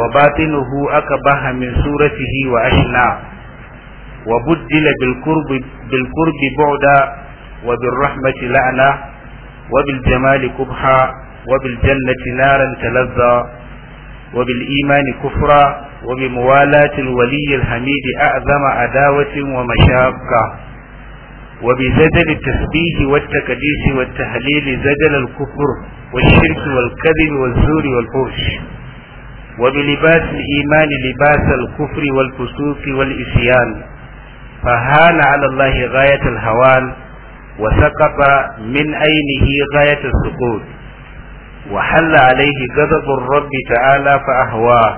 وباطنه أقبح من صورته وأشنع، وبدل بالقرب بعدا، وبالرحمة لعنة، وبالجمال قبحا، وبالجنة نارا تلظى، وبالإيمان كفرا، وبموالاة الولي الحميد أعظم عداوة ومشاقة، وبزجل التسبيح والتقديس والتهليل زجل الكفر والشرك والكذب والزور والفحش، وبلباس الإيمان لباس الكفر والفسوق والإسيان، فهان على الله غاية الهوان، وسقط من عينه غاية السقوط، وحل عليه غضب الرب تعالى فأهواه،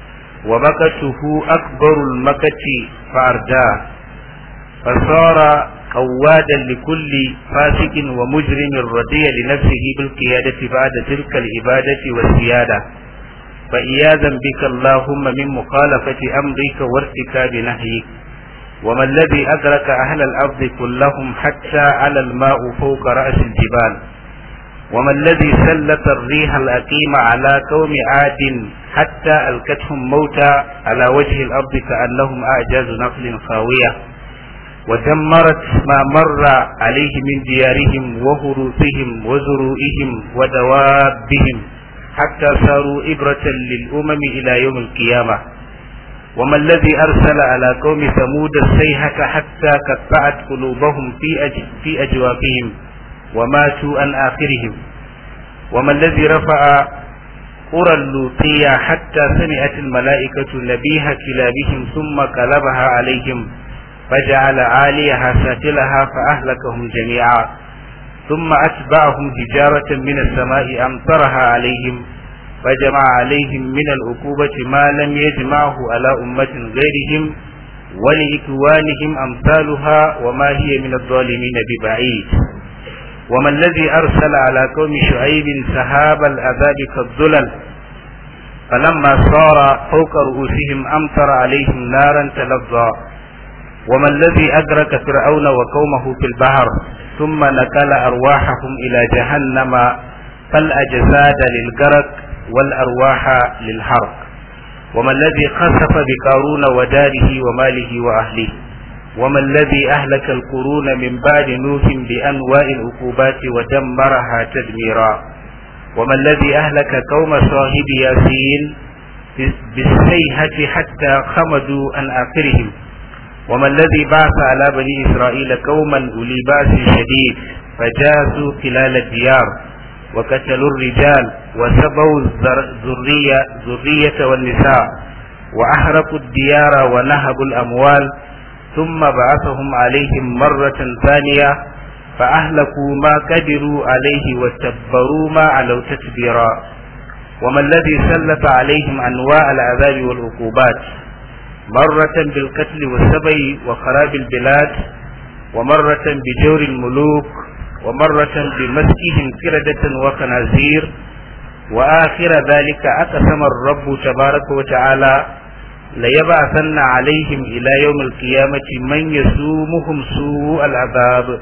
ومكته أكبر المكت فأرداه، فصار قوادا لكل فاسق ومجرم رضي لنفسه بالقيادة بعد تلك العبادة والسيادة، فإياذا بك اللهم من مخالفة أمرك وارتكاب نهيك. وما الذي أدرك أهل الأرض كلهم حتى على الماء فوق رأس الجبال؟ وما الذي سلط الريح الأقيم على قوم عاد حتى ألكتهم موتى على وجه الأرض كأنهم أعجاز نخل خاوية، ودمرت ما مر عليه من ديارهم وهروثهم وزروئهم ودوابهم حتى صاروا إبرة للأمم إلى يوم القيامة؟ وما الذي أرسل على قوم ثمود الصيحة حتى قطعت قلوبهم في أجوافهم وماتوا عن آخرهم؟ وما الذي رفع قرى اللوطية حتى سمعت الملائكة نبيها كلابهم ثم قلبها عليهم فجعل عاليها سافلها فأهلكهم جميعا، ثم أتبعهم حجارة من السماء أمطرها عليهم فجمع عليهم من العقوبة ما لم يجمعه على أمة غيرهم ولإخوانهم أمثالها وما هي من الظالمين ببعيد. وما الذي أرسل على قوم شعيب سحاب العذاب كالظلل فلما صار فوق رؤوسهم أمطر عليهم نارا تلظى؟ وما الذي أدرك فرعون وقومه في البحر ثم نقل أرواحهم إلى جهنم فالأجساد للغرق والأرواح للحرق؟ وما الذي خسف بقارون وداره وماله وأهله؟ وما الذي أهلك القرون من بعد نوح بأنواع العقوبات ودمرها تدميرا؟ وما الذي أهلك قوم صاحب ياسين بالصيحة حتى خمدوا عن آخرهم؟ وما الذي بعث على بني إسرائيل قوما أولي بأس شديد فجاسوا خلال الديار وقتلوا الرجال وسبوا الذرية والنساء وأحرقوا الديار ونهبوا الأموال، ثم بعثهم عليهم مرة ثانية فأهلكوا ما قدروا عليه وتبروا ما علوا تتبيرا؟ وما الذي سلط عليهم أنواع العذاب والعقوبات، مرة بالقتل والسبي وخراب البلاد، ومرة بجور الملوك، ومرة بمسكهم قردة وخنازير، وآخر ذلك أقسم الرب تبارك وتعالى ليبعثن عليهم إلى يوم القيامة من يسومهم سوء العذاب.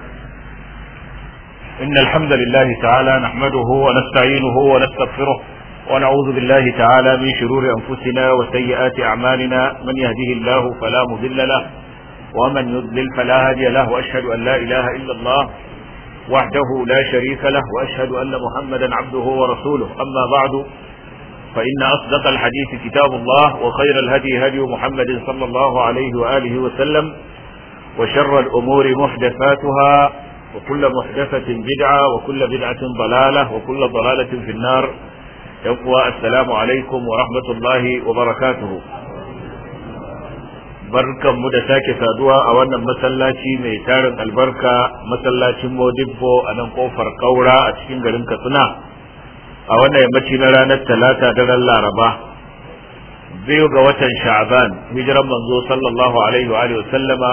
إن الحمد لله تعالى نحمده ونستعينه ونستغفره ونعوذ بالله تعالى من شرور أنفسنا وسيئات أعمالنا، من يهده الله فلا مضل له ومن يضلل فلا هادي له، وأشهد أن لا إله إلا الله وحده لا شريك له، وأشهد أن محمدا عبده ورسوله. أما بعد، فإن أصدق الحديث كتاب الله، وخير الهدي هدي محمد صلى الله عليه وآله وسلم، وشر الأمور محدثاتها، وكل محدثة بدعة، وكل بدعة ضلالة، وكل ضلالة في النار. السلام عليكم ورحمة الله وبركاته. barkan mu da sake saduwa a wannan masallaci mai tarin albarka, masallacin Modibbo a nan kofar Kaura a cikin garin Katsina, a wannan yammaci na ranar Talata daren Laraba 2 ga watan Sha'ban, hijiran manzo sallallahu alaihi wa alihi wasallama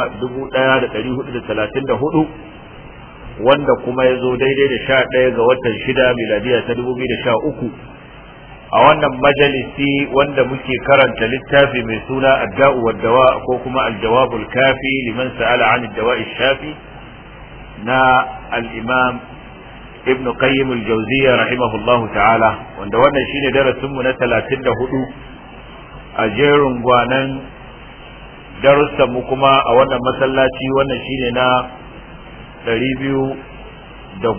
1434, wanda kuma ya zo daidai da 11 ga watan 6 miladiya ta 2013, a wannan majalisi wanda muke karanta littafi mai suna Adda'u wad-Dawa ko kuma Al-Jawabul Kafi liman sa'ala 'an ad-dawa'i shafi na al-Imam Ibn Qayyim al-Jawziyya rahimahullahu ta'ala, wanda wannan shine darasin mu na 34 a jerin gwanan darussanmu kuma a wannan masallaci, wannan shine na 210.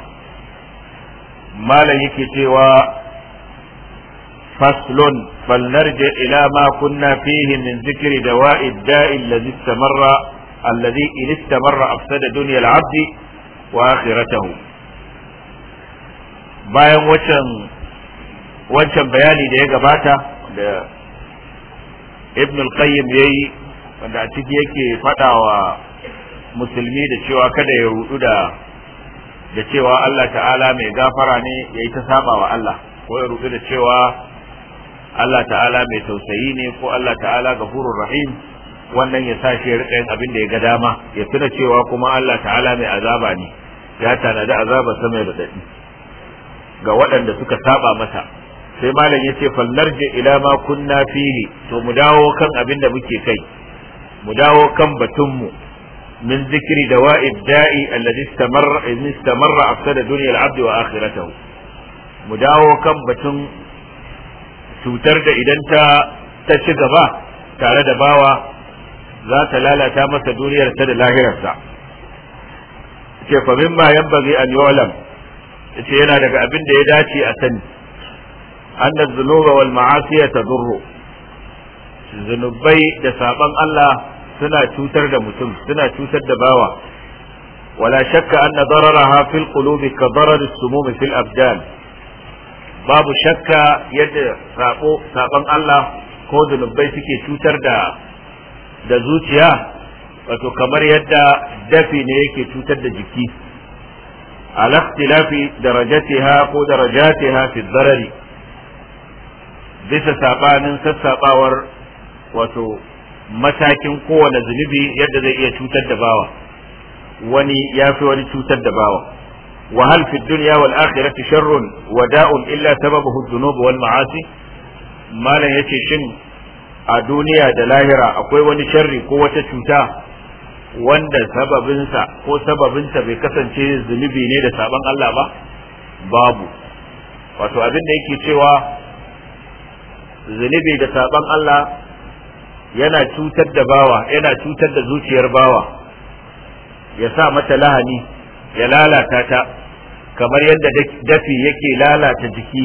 malam yake cewa faslun falnarji ila ma kunna fihi min zikri dawa'i da'i alladhi in istamarra afsada dunya al-'abd wa akhiratahu. bayan wancan bayani da ya gabata da ibn al-qayyim yayi, wanda a ciki yake fadawa musulmi da cewa kada ya rudu da cewa Allah ta'ala mai gafara ne yayi ta saba wa Allah, ko ya rudu da cewa Allah ta'ala mai tausayi ne ko Allah ta'ala gafurur rahim, wannan ya sa shi ya rika yin abin da ya ga dama, ya tuna cewa kuma Allah ta'ala mai azaba ne, ya tanadi azaba sama da dadi ga waɗanda suka saba masa. sai malam yace fallarji ila ma kunna fihi, to mu dawo kan abin da muke kai, mu dawo kan batunmu min zikri dawa'i da'i alladhi istamarra afsada dunya al-'abd wa akhiratahu. mu dawo kan batun cutar da idan ta ci gaba tare da bawa za ta lalata masa duniyarsa da lahirarsa. ce fa mimma yanbaghi an yu'lam, ce yana daga abin da ya dace a sani, anna dhunuba wal ma'asiya tadurru, zunubai da saban Allah suna cutar da mutum, suna cutar da bawa. wala shakka anna dararaha fil qulubi ka darar as-sumum fil abdan, babu shakka yadda saban Allah ko zunubai suke cutar da zuciya, wato kamar yadda dafi ne yake cutar da jiki. ala ikhtilafi darajatiha ko darajatiha fi darari, bisa sabanin sassabawar wato matakin kowane zunubi yadda zai iya cutar da bawa, wani ya fi wani cutar da bawa. wa hal fi dunya wal akhirati sharrun wa da'un illa sababuhu adh-dhunub wal ma'asi, malan yace shin a duniya da lahira akwai wani sharri ko wata cuta wanda sababinta bai kasance zunubi ne da saban Allah ba? babu. wato abin da yake cewa zunubi da saban Allah yana cutar da bawa, yana cutar da zuciyar bawa, ya sa mata lahani, ya lalata ta kamar yadda dafi yake lalata jiki,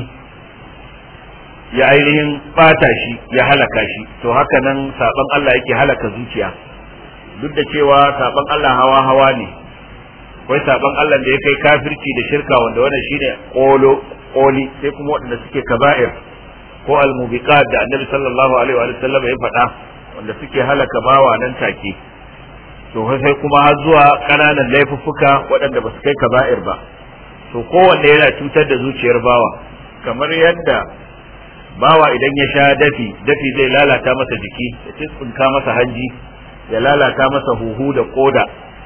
ya ainihin bata shi, ya halaka shi, to haka nan saban Allah yake halaka zuciya. duk da cewa saban Allah hawa ne, akwai saban Allah da ya kai kafirci da shirka, wanda wannan shine koli, sai kuma waɗanda suke kaba'ir ko al-mubiqat da Annabi sallallahu alaihi wa sallam ya faɗa, wanda suke halaka bawa nan take. to sai kuma har zuwa kananan laifuffuka waɗanda ba su kai kaba'ir ba. to kowanne yana cutar da zuciyar bawa, kamar yadda bawa idan ya sha dafi zai lalata masa jiki, ya tsinka masa hanji, ya lalata masa huhu da koda,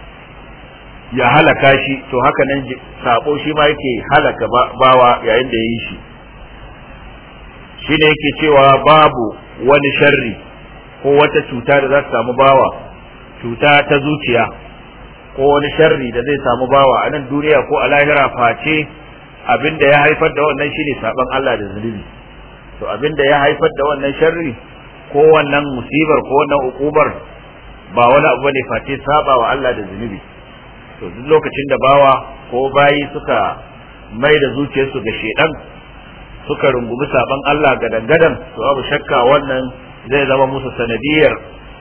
ya halaka shi, to haka nan sabo shi ma yake halaka bawa yayin da ya yi shi. shi ne yake cewa babu wani sharri ko wata cuta da za ta samu bawa, cuta ta zuciya ko wani sharri da zai samu bawa a nan duniya ko a lahira, face abinda ya haifar da wannan shine saban Allah da zunubi. to abinda ya haifar da wannan sharri ko wannan musibar ko wannan ukubar ba wani abu bane face saba wa Allah da zunubi. to duk lokacin da bawa ko bayi suka mai da zuciyarsu ga shedan, suka rungumi saban Allah gadan-gadan, to abu shakka wannan zai zama musu sanadiyar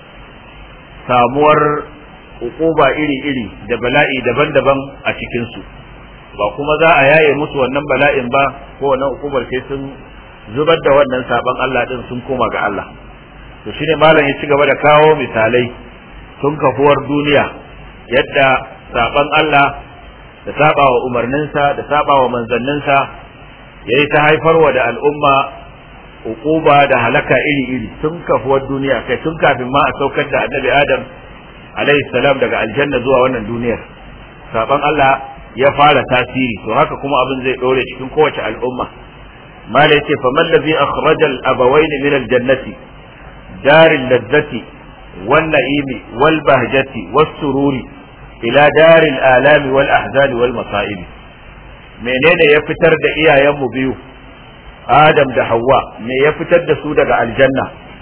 samuwar ukuba iri-iri da bala'i daban-daban a cikinsu. ba kuma za a yaye musu wannan bala'in ba ko wannan ukubar sai sun zubar da wannan saban Allah din, sun koma ga Allah. to shine malam ya ci gaba da kawo misalai tun kafuwar duniya, yadda saban Allah da saba wa umarninsa da saba wa manzanninsa yayi ta haifarwa da al'umma uquba da halaka iri-iri tun kafuwar duniya, kai tun kafin ma a saukar da annabi Adam alaihi salam daga aljanna zuwa wannan duniyar. saban Allah ya fara tasiri, to haka kuma abin zai dore cikin kowace al'umma. mala yace faman ladhi akhraja al-abawayn min al-jannati dar al-ladzati wan na'imi wal bahjati was sururi ila dar al-alami wal ahzani wal masa'ib. menene ya fitar da iyayenmu biyu Adam da Hawwa, me ya fitar da su daga aljanna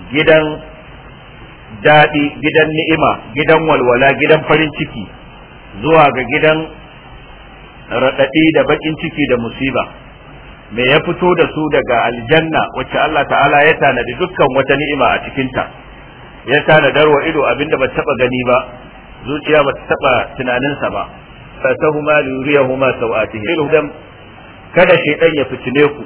gidan daɗi, gidan ni'ima, gidan walwala, gidan farin ciki zuwa ga gidan raɗaɗi da baƙin ciki da musiba. Me ya fito da su daga aljanna wacce Allah ta'ala ya tanadi dukkan wata ni'ima a cikinta, ya tanadar wa ido abinda ba taɓa gani ba, zuciya ba ta taɓa tunaninsa ba. fatahuma liyuriyahuma sawatihim, kada shaytan ya fitine ku,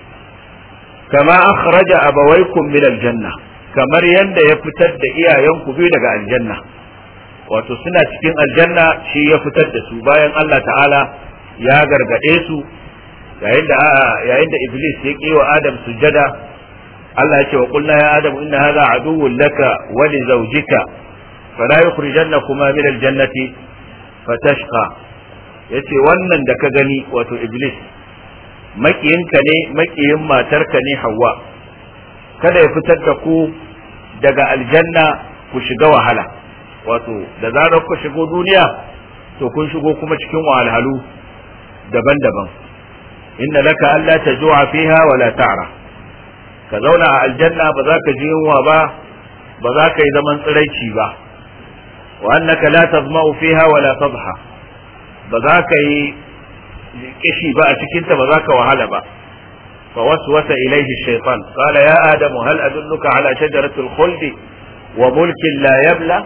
kama akhraja abawaykum min aljanna, kamar yanda ya fitar da iyayenku biyu daga aljanna. Wato suna cikin aljanna shi ya fitar da su bayan Allah ta'ala ya gargade su yayin da iblis ya ƙi wa adam sujada. Allah ya ce wa qulna ya adam inna hadha aduwwun laka wa li zawjika fala yukhrijannakuma min aljannati fatashqa. Yace wannan da ka gani wato iblis makiyinka ne, makiyin matarka ne Hawwa, kada ya fitar da ku daga aljanna ku shiga wahala. Wato da zarar ku shigo duniya to kun shigo kuma cikin wahalhalu daban-daban. inna laka alla tajua fiha wala ta'ra, ka zauna a aljanna ba za ka ji yunwa ba, ba za ka yi zaman tsiraici ba. wa annaka la tazma'u fiha wala tadha, ba za ka yi kishi ba a cikinta, ba za ka wahala ba. fa waswasa ilayhi ash-shaytan qala ya adamu hal adulluka ala shajarati al-khuld wa mulkin la yabla.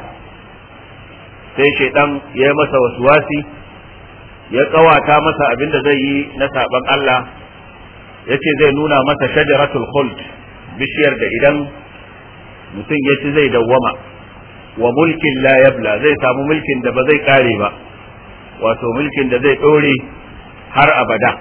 sai shaytan ya yi masa waswasi, ya kawata masa abinda zai yi na saban Allah, yace zai nuna masa shajaratul khuld, bishiyar da idan mutum ya ci zai dawwama, wa mulkin la yabla, zai samu mulkin da ba zai kare ba, wato mulkin da zai dore har abada.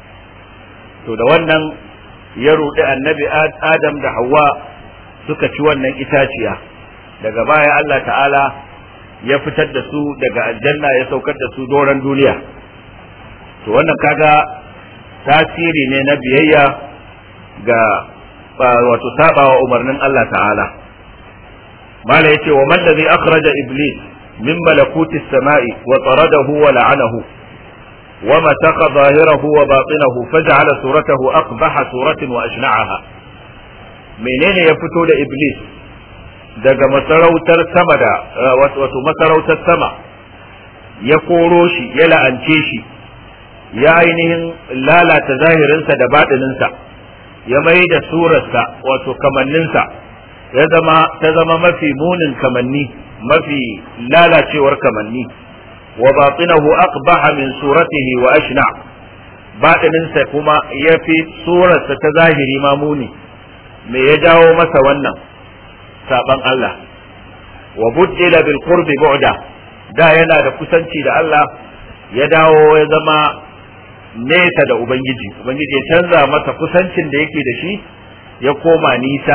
To da wannan ya rudi annabi Adam da Hawwa suka ci wannan itaciya. Daga baya Allah ta'ala ya fitar da su daga aljanna, ya saukar da su doron duniya. To wannan kaga tasiri ne na biyayya ga wato sabawa umarnin Allah ta'ala. mala yace wa man ladhi akhraja iblis min malakuti as-sama'i wa taradahu wa la'anahu wa mataqa zahirahu wa batinahu faj'ala suratahu aqbaha suratin wa ashna'aha. menene ya fito da iblis daga masarautar sama da wato masarautar sama, ya koro shi, ya la'ance shi, ya ainihin lalata zahirinsa da baɗininsa, ya mai da surarsa wato kamanninsa ta zama mafi munin kamanni, mafi lalacewar kamanni. wa batinahu aqbaha min suratihi wa ashna, baɗininsa kuma ya fi surarsa ta zahiri ma muni. me ya jawo masa wannan? saban Allah. wa buddila bil qurbi bu'da, da yana da kusanci da Allah, ya dawo ya zama nesa da ubangiji ya canza masa kusancin da yake da shi, ya koma nisa.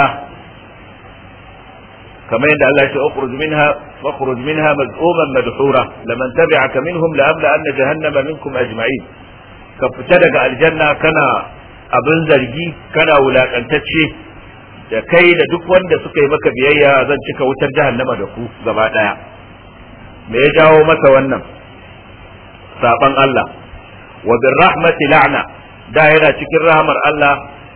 kamar yadda Allah ya ce ukhruj minha mad'uman madhura laman tabi'aka minhum la'amla anna jahannama minkum ajma'in. ka fita daga aljanna kana abin zargi, kana wulakantacce, da kai da duk wanda suka yi maka biyayya zan cika wutar jahannama da ku gaba daya. me ya jawo masa wannan? saban Allah. wa bir rahmati la'na, da yana cikin rahmar Allah,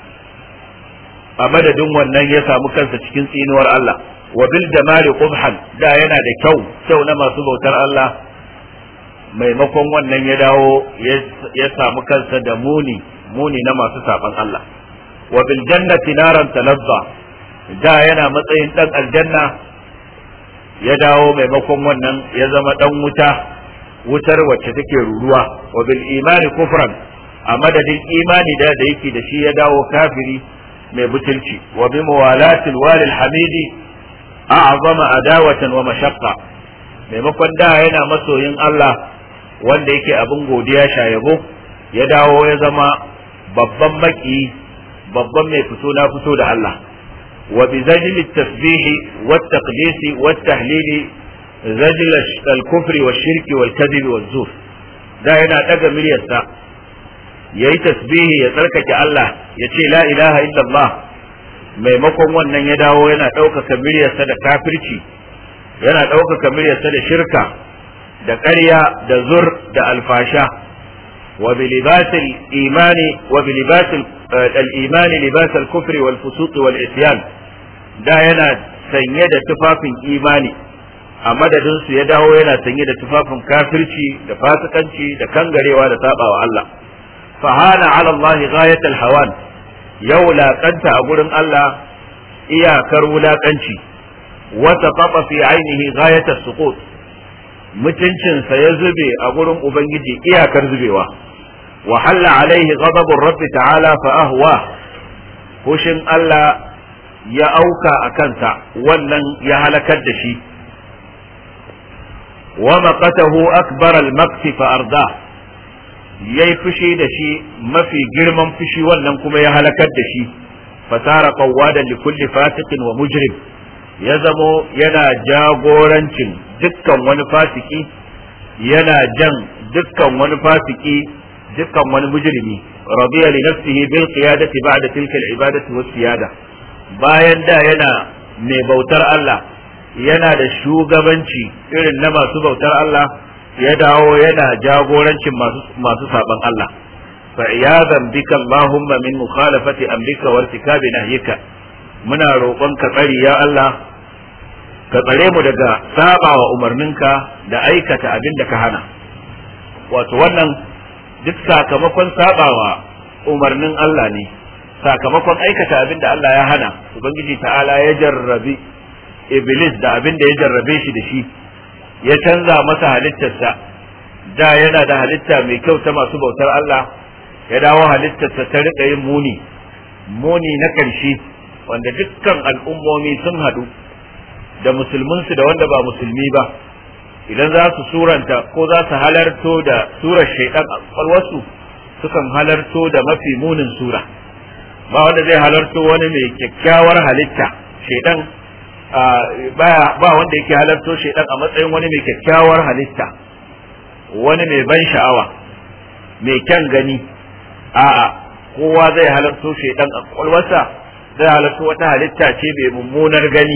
a madadin wannan ya samu kansa cikin tsinuwar Allah. wa bil jamali qubhan, da yana da kyau na masu bautar Allah, maimakon wannan ya dawo ya samu kansa da muni na masu saban Allah. wa bil jannati naran talazza, da yana matsayin dan aljanna, ya dawo maimakon wannan ya zama dan wutar wacce take ruruwa. wa bil imani kufran, a madadin imani da yake da shi ya dawo kafiri mai butulci. wa bi mawalatil walil hamidi a'zama adawatan wa mashaqqa, maimakon da yana masoyin Allah wanda yake abin godiya shayabo, ya dawo ya zama babban maki, babban mai fito na fito da Allah. wa bi zajli tasbihi wat taqdisi wat tahlili zajl al-kufri wash shirki wal kadhib wal zur, da yana daga miliyarsa yayi tasbihi, ya tsarkake Allah, ya ce la ilaha illallah, maimakon wannan ya dawo yana ɗaukaka miliyarsa da kafirci, yana ɗaukaka miliyarsa da shirka da ƙarya da zur da alfasha. wa bi libasil imani libas al-kufri wal fusuq wal isyan, da yana sanye da tufafin imani a madadin su ya dawo yana sanye da tufafin kafirci da fasikanci da kangarewa da sabawa Allah fahana ala Allah ghayat al-hawan yau laƙanta a gurin Allah iyakar wulaƙanci wata faɓa fi ainihi ghayat as-suqut mutuncinsa ya zube a gurin ubangiji iyakar zubewa wa halla alaihi ghadabur rabbi ta'ala fa ahwa hushin Allah ya auka a kansa wannan ya halakar da shi wa maqatahu akbar al-maqti fa arda yayi fushi da shi mafi girman fushi wannan kuma ya halakar da shi fasara qawwadan li kulli fasiqin wa mujrim ya zamo yana jagorancin dukkan wani fasiki yana jan dukkan wani fasiki dukkan wani mujrimi radiya li nafsihi bil qiyadati ba'da tilka al ibadati was siyada bayan da yana mai bautar Allah yana da shugabanci irin na masu bautar Allah ya dawo yana jagorancin masu saban Allah fa iyadan bika Allahumma min mukhalafati amrika wa irtikabi nahyika muna roƙon ka tsari ya Allah ka tsare mu daga sabawa umarninka da aikata abin da ka hana wato wannan duk sakamakon sabawa umarnin Allah ne sakamakon aikata abin da Allah ya hana ubangiji ta'ala ya jarrabi iblis da abin da ya jarrabe shi da shi ya canza masa halittarsa da yana da halitta mai kyau ta masu bautar Allah ya dawo halittarsa ta rika yin muni na ƙarshe wanda dukkan al'ummomi sun haɗu da musulminsu da wanda ba musulmi ba idan za su suranta ko za su halarto da surar shaidan a kwalwarsu sukan halarto da mafi munin sura ba wanda zai halarto wani mai kyakkyawar halitta shaidan ba wanda yake halarto shaidan a matsayin wani mai kyakkyawar halitta wani mai ban sha'awa mai kyan gani a'a kowa zai halarto shaidan a kwalwarsa zai halarto wata halitta ce mai mummunar gani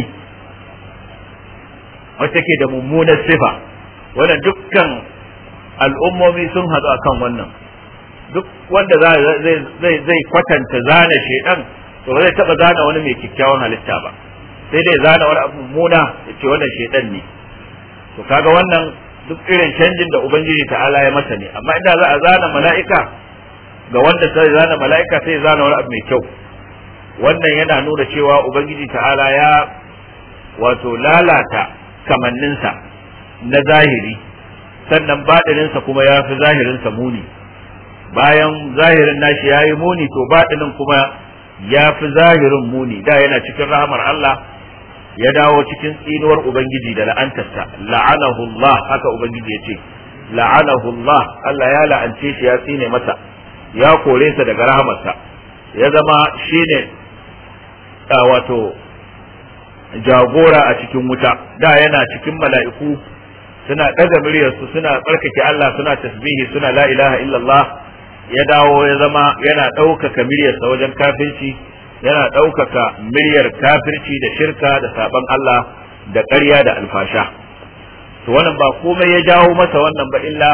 wata ke da mummunar sifa wannan dukkan al'ummomi sun haɗu akan wannan duk wanda zai kwatanta zana shaidan to ba zai taɓa zana wani mai kyakkyawan halitta ba sai dai zana wani abu mummuna ya ce wannan shaidan ne to kaga wannan duk irin canjin da ubangiji ta'ala ya masa ne amma inda za a zana mala'ika ga wanda sai zana mala'ika sai zana wani abu mai kyau wannan yana nuna cewa ubangiji ta'ala ya wato lalata kamanninsa na zahiri sannan baɗininsa kuma ya fi zahirinsa muni bayan zahirin nashi ya yi muni to baɗinin kuma ya fi zahirin muni da yana cikin rahamar Allah ya dawo cikin tsinuwar ubangiji da la'antarsa la'anahu Allah haka ubangiji ya ce la'anahu Allah Allah ya la'ance shi ya tsine masa ya kore sa daga rahamarsa ya zama shine wato jagora a cikin wuta da yana cikin mala'iku suna ɗaga muryarsu suna tsarkake Allah suna tasbihi suna la ilaha illallah ya dawo ya zama yana ɗaukaka muryarsa wajen kafirci yana ɗaukaka muryar kafirci da shirka da saban Allah da ƙarya da alfasha to wannan ba komai ya jawo masa wannan ba illa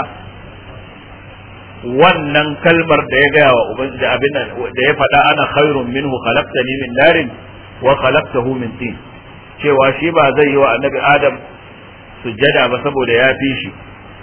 wannan kalmar da ya gaya wa ubangiji abin da ya faɗa ana khairun minhu khalaqtani min narin wa khalaqtahu min tin cewa shi ba zai yi wa annabi adam sujjada ba saboda ya fi shi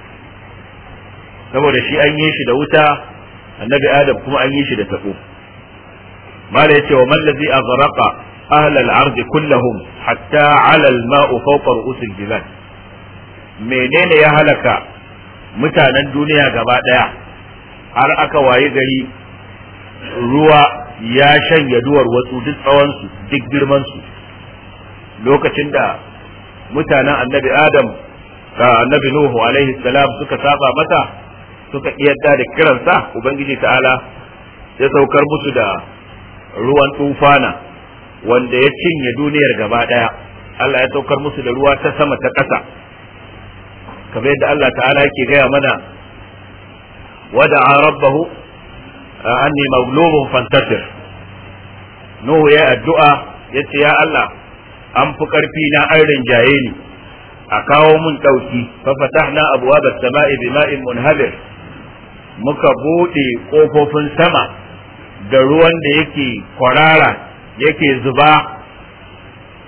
saboda shi an yi shi da wuta annabi adam kuma an yi shi da tabo mala yace wa man ladhi aghraqa ahla al-ard kullahum hatta 'ala al-ma'u fawqa ru'us al-jibal menene ya halaka mutanen duniya gaba daya har aka waye gari ruwa ya shanya duwar watsu duk tsawon su duk girman su lokacin da mutanen annabi adam annabi nuhu alaihi salam suka saba mata suka iyadda da kiransa ubangiji ta'ala ya saukar musu da ruwan tufana wanda ya cinye duniyar gaba daya Allah ya saukar musu da ruwa ta sama ta ƙasa kamar yadda Allah ta'ala yake gaya mana wada'a rabbahu anni maghlubun fantasir nuhu ya addu'a yace ya Allah an fi ƙarfi na an rinjaye ni a kawo mun ɗauki fa fatahna abwaba as-sama'i bima'in munhabir muka buɗe ƙofofin sama da ruwan da yake kwarara yake zuba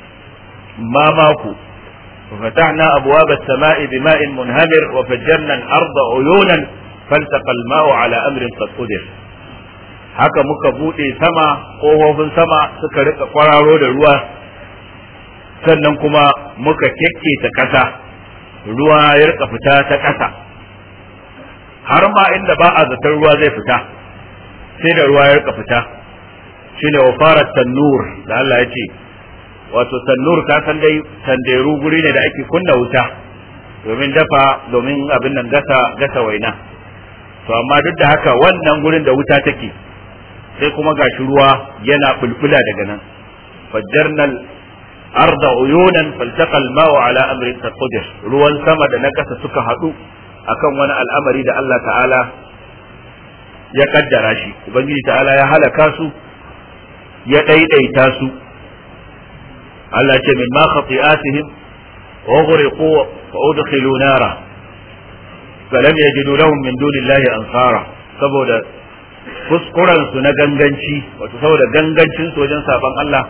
mamaku ففتحنا أبواب السماء بماء منهمر وفجرنا الأرض عيونا فالتقى الماء على أمر قد قدر haka muka buɗe sama ƙofofin sama suka rika kwararo da ruwa sannan kuma muka kekketa ƙasa ruwa ya rika fita ta ƙasa har ma inda ba a zaton ruwa zai fita sai da ruwa ya rika fita shine wa fara tannur da Allah ya ce wato tannur ka san dai tanderu guri ne da ake kunna wuta domin abin nan gasa waina to amma duk da haka wannan gurin da wuta take sai kuma gashi ruwa yana bulbula daga nan fajjarnal arda uyunan faltaqa al-ma'u ala amrin taqdir ruwan sama da na kasa suka hadu akan wani al'amari da Allah ta'ala ya kaddara shi ubangiji ta'ala ya halaka su ya daidaita su Allah ce min ma khati'atihim wa ghriqu wa udkhilu nara falam yajidu lahum min dunillahi ansara saboda kuskuren su na ganganci wato saboda gangancin su wajen saban Allah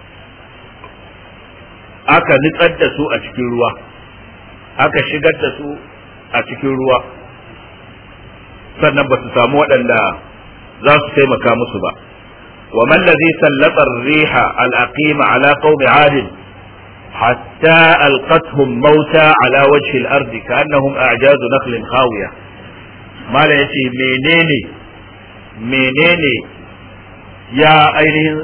aka nitsar da su a cikin ruwa aka shigar da su a cikin ruwa sannan ba su samu waɗanda za su taimaka musu ba wa man ladhi sallata ar-riha al-aqima ala qaumi 'ad hatta alqathum mauta ala wajhi al-ardi ka'annahum a'jazu nakhlin khawiya mala yace menene ya ainihin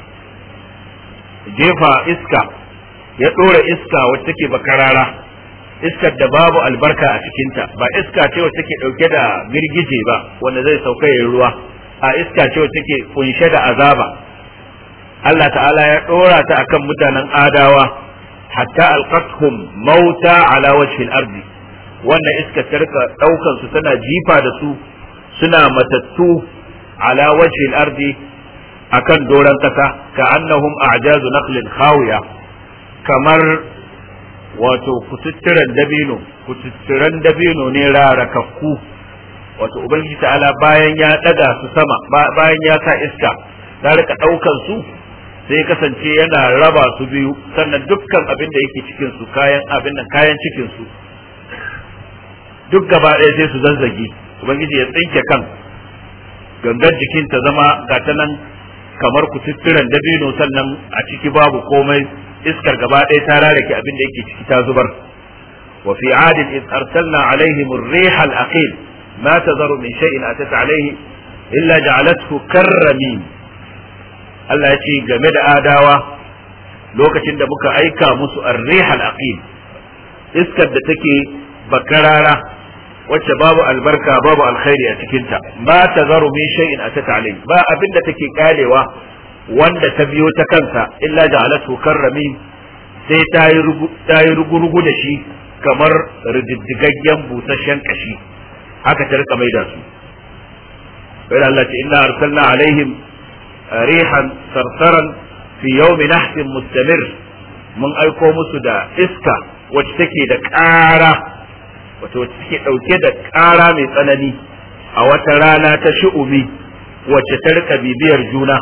jefa iska ya ɗora iska wacce take bakarara iskar da babu albarka a cikinta ba iska ce wacce take ɗauke da girgije ba wanda zai sauka yayin ruwa a iska ce wacce take kunshe da azaba Allah ta'ala ya ɗora ta akan mutanen adawa hatta alqathum mauta ala wajhi al-ardi wannan iska ta rika ɗaukan su tana jifa da su suna matattu ala wajhi al-ardi akan doran kasa ka annahum a'jazu naqlin khawiya kamar wato kututturan dabino ne rarakakku wato ubangiji ta'ala bayan ya daga su sama bayan ya sa iska ta rika daukan su sai kasance yana raba su biyu sannan dukkan abin da yake cikin su kayan cikin su duk gaba ɗaya sai su zazzage ubangiji ya tsinke kan gangar jikin ta zama gata nan kamar kututturan dabino sannan a ciki babu komai iskar gaba ɗaya ta rarake abin da yake ciki ta zubar wa fi adin id arsalna alaihim ar-riha al-aqim ma tazaru min shay'in atat alaihi illa ja'alathu karramin Allah ya ce game da adawa lokacin da muka aika musu ar-riha al-aqim iskar da take bakarara wacce babu albarka babu alkhairi a cikinta ma tazaru min shay'in atat alaihi ba abin da take kalewa wanda ta biyo ta kansa illa ja'alatu karrami sai ta yi rugurugu da shi kamar rididdigaggen busasshen kashi haka ta rika maida su bai Allah ce inna arsalna alaihim rihan sarsaran fi yawmi nahsin mustamir mun aiko musu da iska wacce take da ƙara wato wacce take dauke da ƙara mai tsanani a wata rana ta shu'umi wacce ta rika bibiyar juna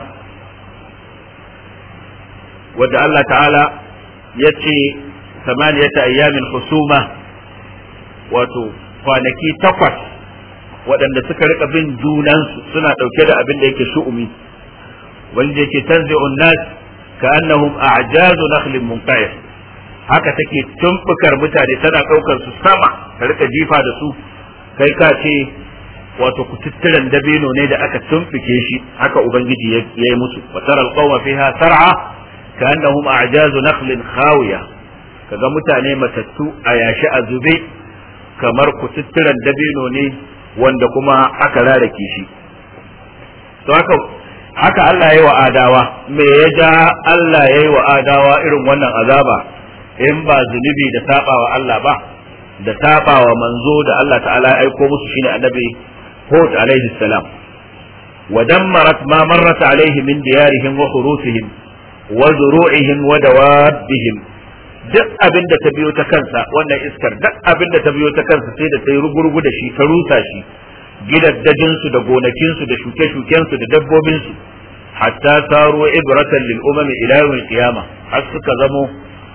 wadda Allah ta'ala ya ce samaniyata ayyamin husuma wato kwanaki 8 waɗanda suka rika bin junansu suna ɗauke da abin da yake shu'umi wanda yake tanzi'un nas ka'annahum a'jazu nakhlin munqair haka take tumfukar mutane tana ɗaukar su sama ta rika jifa da su kai ka ce wato kututturen dabino ne da aka tumfike shi haka ubangiji ya yi musu wa taral qawma fiha sar'a كأنهم أعجاز نخل خاوية kaga mutane matattu a yashi a zube kamar kututturen dabino ne wanda kuma aka rarake shi to haka Allah ya yi wa adawa me ya ja Allah ya yi wa adawa irin wannan azaba in ba zunubi da sabawa Allah ba da sabawa manzo da Allah ta'ala ya aiko musu shine annabi Hud alaihi salam wa dammarat ma marrat alaihi min diyarihim wa khurufihim wa zuru'ihim wa dawabihim duk abin da ta biyo ta kansa wannan iskar duk abin da ta biyo ta kansa sai da ta yi rugurgu da shi ta rusa shi gidaddajin su da gonakin su da shuke-shuken su da dabbobin su hatta saru ibratan lil umam ila yawm al qiyama har suka zamo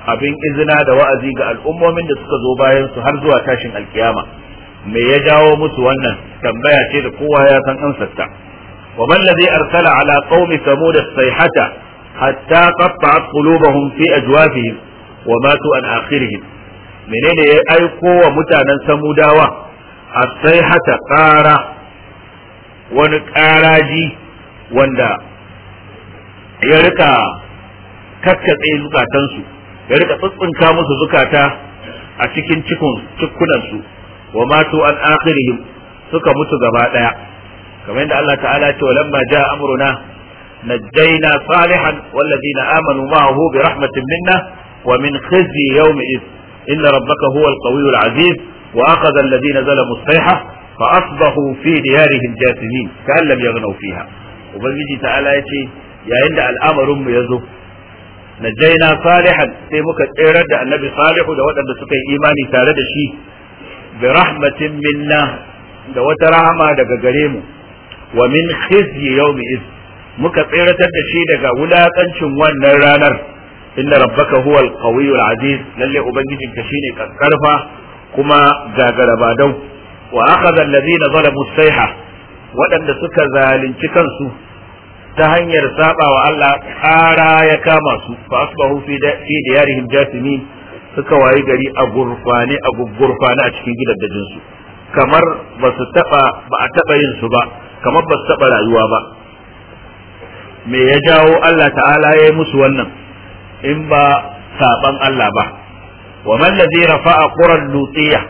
abin izina da wa'azi ga al'ummomin da suka zo bayan su har zuwa tashin alkiyama. Me ya jawo musu wannan tambaya ce da kowa ya san ansarta. wa man ladhi arsala ala qaumi thamud as-sayhata hatta qatta'at qulubuhum fi ajwafihim wa matu an akhirihim. menene ya aiko wa mutanen samudawa as-sayhata qara, wani ƙaraji wanda ya rika kakkatse zukatansu, ya rika tsuntsunka musu zukata a cikin cikunansu, wa matu an akhirihim, suka mutu gaba daya. kamar yadda Allah ta'ala ce walamma jaa amruna najjayna salihan walladhina amanu ma'ahu bi rahmatin minna wa min khizyi yawmi id inna rabbaka huwal qawiyyul aziz wa akhadha alladhina zalamu as-sayha fa asbahu fi diyarihim jathimin ka'an lam yaghnaw fiha. ubangiji ta'ala yace yayin da al'amarin mu yazo najjayna salihan, sai muka tsirar da annabi salihu da waɗanda suka yi imani tare da shi bi rahmatin minna, da wata rahama daga gare mu, wa min khizyi yawmi iz, muka tsiratar da shi daga wulakancin wannan ranar. inna rabbaka huwal qawiyyul aziz, lalle ubangijinka shine karfa kuma gagarabadau. wa akhadha alladhina zalamu as-sayha, waɗanda suka zalunci kansu ta hanyar saba wa Allah ƙara ya kama su, fa asbahu fi diyarihim jathimin, suka wayi gari a gurfane a cikin gidaddajin su, kamar ba a taba yin su ba, kamar ba su taba rayuwa ba. me ya jawo Allah ta'ala ya yi musu wannan in ba saban Allah ba? wa man ladhi rafa'a quran lutiyya,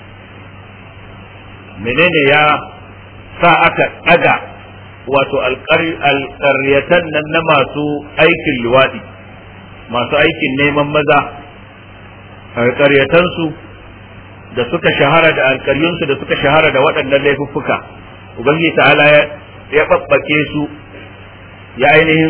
menene ya sa aka daga wato alƙaryatan nan na masu aikin luwaɗi, masu aikin neman maza, alƙaryatansu da suka shahara da alƙaryunsu da suka shahara da waɗannan laifuffuka, ubangiji ta'ala ya babbake su, ya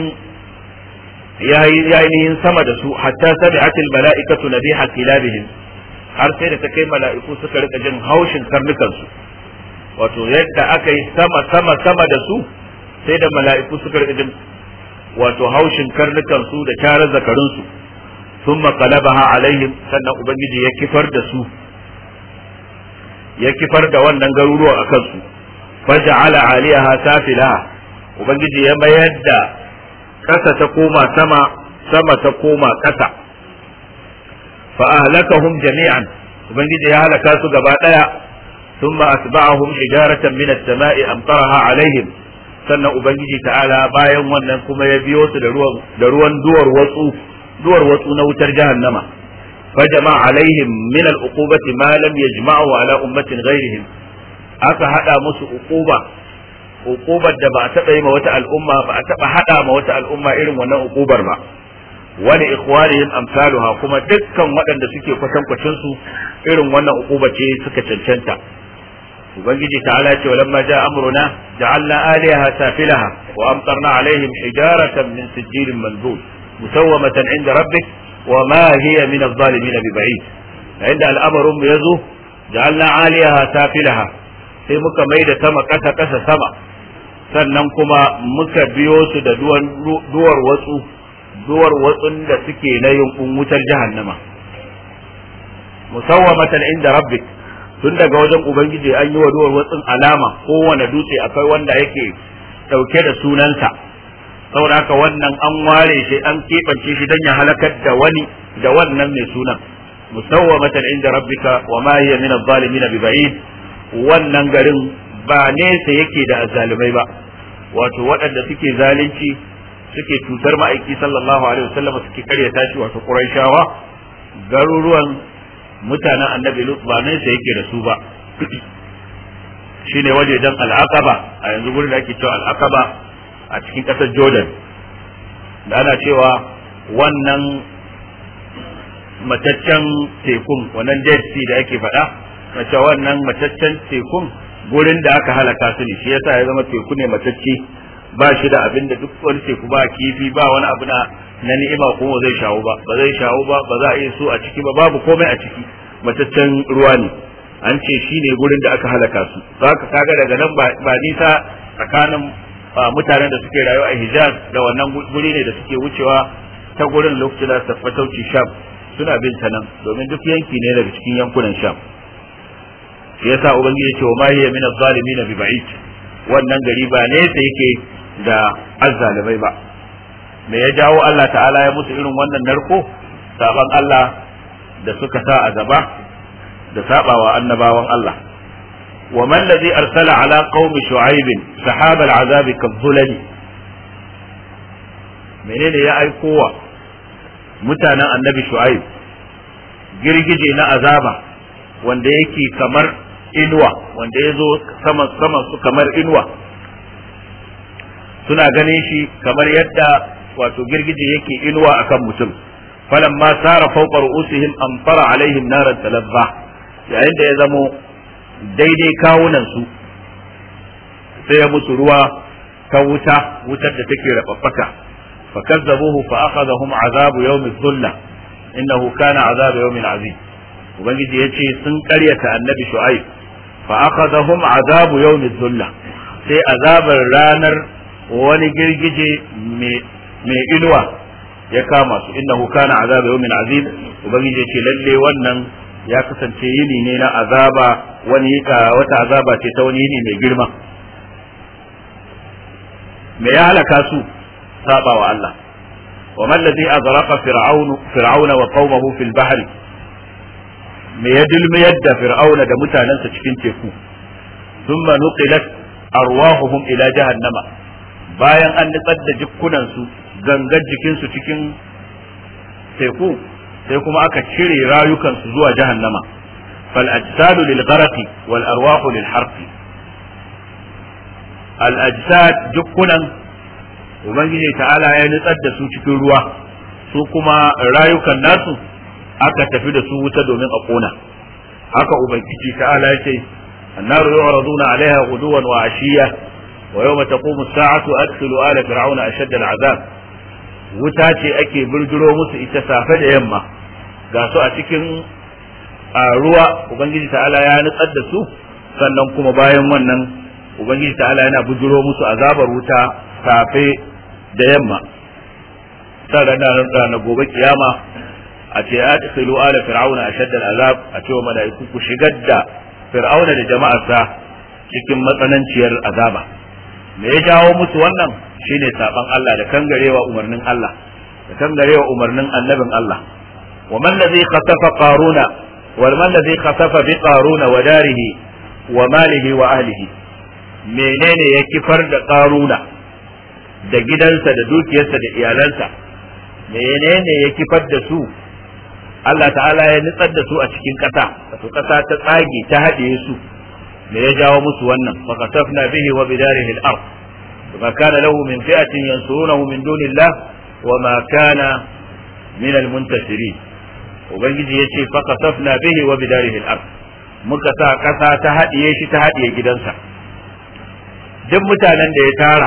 ainihin sama da su, hatta sami'atil mala'ikatu nabiha kilabihim, har sai da ta kai mala'iku suka rika jin haushin karnukansu. wato yadda aka yi sama da su, sai da mala'iku suka rika jin wato haushin karnukansu da tarar zakarunsu. thumma qalabaha alaihim, sannan ubangiji ya kifar da su, ya kifar da wannan garuruwan a kansu. faja'ala 'aliyaha safilaha, ubangiji ya mayar da kasa ta koma sama ta koma kasa. fa ahlakahum jami'an, ubangiji ya halaka su gaba daya. thumma atba'ahum hijaratan min as-sama'i amtaraha 'alaihim, sannan ubangiji ta'ala bayan wannan kuma ya biyo su da ruwan duwar watsu na wutar jahannama. fajama 'alaihim min al-uqubati ma lam yajma'u 'ala ummatin ghayrihim, aka hada musu uqubar da ba a taba yi ma wata al'umma, ba a taba hada ma wata al'umma irin wannan uqubar ba. wani ikhwanihim amsaluha, kuma dukkan waɗanda suke kwatankwacin su irin wannan uquba ce suka cancanta. ubangiji ta'ala ce walamma ja'a amruna ja'alna aliyaha safilaha wa amtarna alaihim hijaratan min sijilin manzul musawwamatan 'inda rabbik wa ma hiya min adh-dhalimin biba'id. inda al'amarin mu yazo ja'alna aliyaha safilaha, sai muka maida sama kasa sama, sannan kuma muka biyo su da duwar watsun da suke na yunkun wutar jahannama. musawwamatan 'inda rabbik, tun daga wajen ubangiji an yi wa duwar watsin alama, kowane dutse akwai wanda yake dauke da sunansa, saboda haka wannan an ware shi, an keɓance shi don ya halakar da wani da wannan mai sunan. musawwamatan inda rabbika wa ma hiya min adh-dhalimin biba'id, wannan garin ba nesa yake da azzalumai ba, wato waɗanda suke zalunci, suke cutar ma'aiki sallallahu alaihi wasallam, suke karyata shi, wato quraishawa, garuruwan mutanen annabi lut ba nesa yake da su ba. shine wajejen al-aqaba, a yanzu gurin da ake cewa al-aqaba a cikin ƙasar Jordan, da ana cewa wannan mataccen tekun, wannan Dead Sea da ake faɗa, na cewa wannan mataccen tekun gurin da aka halaka su ne, shi yasa ya zama teku ne matacce, ba shi da abin da duk wani teku, ba kifi, ba wani abu na ni'ima, kuma zai shawo ba ba za a yi su a ciki ba, babu komai a ciki, mataccen ruwa ne. an ce shi ne gurin da aka halaka su. Zaka kaga daga nan ba nisa tsakanin mutanen da suke rayuwa a Hijaz da wannan guri ne da suke wucewa ta gurin lokacin da su fatauci Sham, suna bin ta nan domin duk yanki ne daga cikin yankunan Sham. Shi yasa ubangiji ya ce wa ma hiya min az-zalimin bi ba'id, wannan gari ba ne sai yake da azzalimai ba. Me ya jawo Allah ta'ala ya musu irin wannan narko? Saban Allah da suka sa a gaba da sabawa annabawan Allah. wa man ladhi arsala ala qaumi shu'aib sahaba al'azab kadhulali, menene ya aikowa mutanen annabi shu'aib girgije na azaba wanda yake kamar inuwa, wanda ya zo saman su kamar inuwa, suna ganin shi kamar yadda wato girgije yake inuwa akan mutum. falamma sara fawqa ru'usihim amtara alaihim naran talazza, yayin da ya zamo daidai kawunan su sai ya musu ruwa ta wutar da take rababbaka. fakazzabuhu fa akhadhahum azabu yawm adh-dhulla innahu kana azabu yawmin azim. ubangiji yace sun karyata annabi shu'aib, fa akhadhahum azabu yawm adh-dhulla, sai azabar ranar wani girgije mai inuwa ya kama su. innahu kana azabu yawmin azim. ubangiji yace lalle wannan ya kasance yini ne na azaba, wata azaba ce ta wani yini mai girma. me ya halaka su? saba wa Allah. wa man ladhi azraqa fir'auna wa qaumahu fil bahri, me ya dulmiyar da fir'auna da mutanensa cikin teku. thumma nuqilat arwahuhum ila jahannama, bayan an nitsar da jikunan su gangar jikin su cikin teku sai kuma aka cire rayukan su zuwa jahannama. fal ajsadu lil gharqi wal arwahu lil harqi, al ajsad jikunan ubangiji ta'ala ya nutsar da su cikin ruwa, su kuma rayukan nasu aka tafi da su wuta domin a kona. haka ubangiji ta'ala ya ce annaru yu'raduna 'alayha ghuduwan wa 'ashiyya wa yawma taqumu as-sa'atu adkhilu ala fir'auna ashadda al-'adab. wuta ce ake burgiro musu ita safe da yamma, ga su a cikin ruwa ubangiji ta'ala ya nutsar da su, sannan kuma bayan wannan ubangiji ta'ala yana bujiro musu azabar wuta safe da yamma. sannan na gobe kiyama a ce adkhilu ala fir'auna ashadda al'azab, a ce wa mala'iku ku shigar da fir'auna da jama'arsa cikin matsananciyar azaba. me ya jawo musu wannan? shine saban Allah da kangarewa umarnin Allah, da kangarewa umarnin annabin Allah. wa man ladhi khatafa qaruna wal man ladhi khatafa bi qaruna wa darihi wa malihi wa ahlihi, menene ya kifar da qaruna da gidansa da dukiyarsa da iyalansa, menene ya kifar da su? Allah ta'ala ya nitsar da su a cikin ƙasa, wato ƙasa ta tsage ta haɗe su. me ya jawo musu wannan? fa kasafna bihi wa bidarihi al-ard ma kana lahu min fi'atin yansurunahu min dunillah wa ma kana min al-muntasirin. ubangiji yace fa kasafna bihi wa bidarihi al-ard, muka sa ƙasa ta haɗiye shi, ta haɗiye gidansa. duk mutanen da ya tara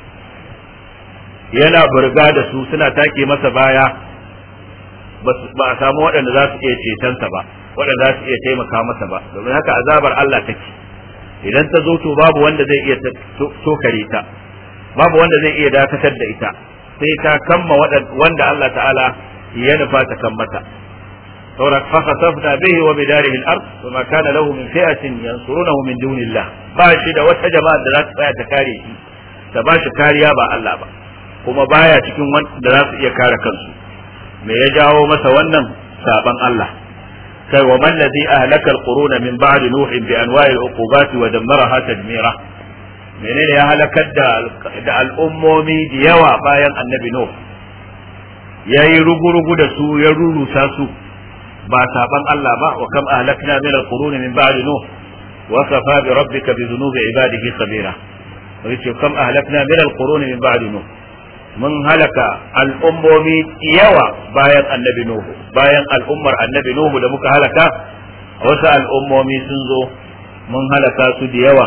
yana burga da su, suna take masa baya, ba a samu waɗanda za su iya cetonsa ba, waɗanda za su iya taimaka masa ba. domin haka azabar Allah take, idan ta zo to babu wanda zai iya tokare ta, babu wanda zai iya dakatar da ita, sai ta kamma wanda Allah ta'ala ya nufa ta kammata. saboda fa khasafna bihi wa bidarihi al-ard wa ma kana lahu min fi'atin yansurunahu min dunillah, ba shi da wata jama'a da za ta tsaya ta kare shi, ta ba shi kariya ba Allah ba, kuma baya cikin wanda za su iya kare kansu. me ya jawo masa wannan? saban Allah. kai wa man ladhi ahlaka al-quruna min ba'di nuh bi anwa'i al-uqubat wa dammaraha tadmira, menene ya halakar da al'ummomi da yawa bayan annabi nuh, yayi rugurugu da su, ya rurusa su, ba saban Allah ba. wa kam ahlakna min al-quruni min ba'di nuh wa kafa bi rabbika bi dhunubi ibadihi khabira. wato kam ahlakna min al-quruni min ba'di nuh, mun halaka al'ummomi yawa bayan annabi nuhu, bayan al'ummar annabi nuhu da muka halaka, wasu al'ummomi sun zo mun halaka su da yawa.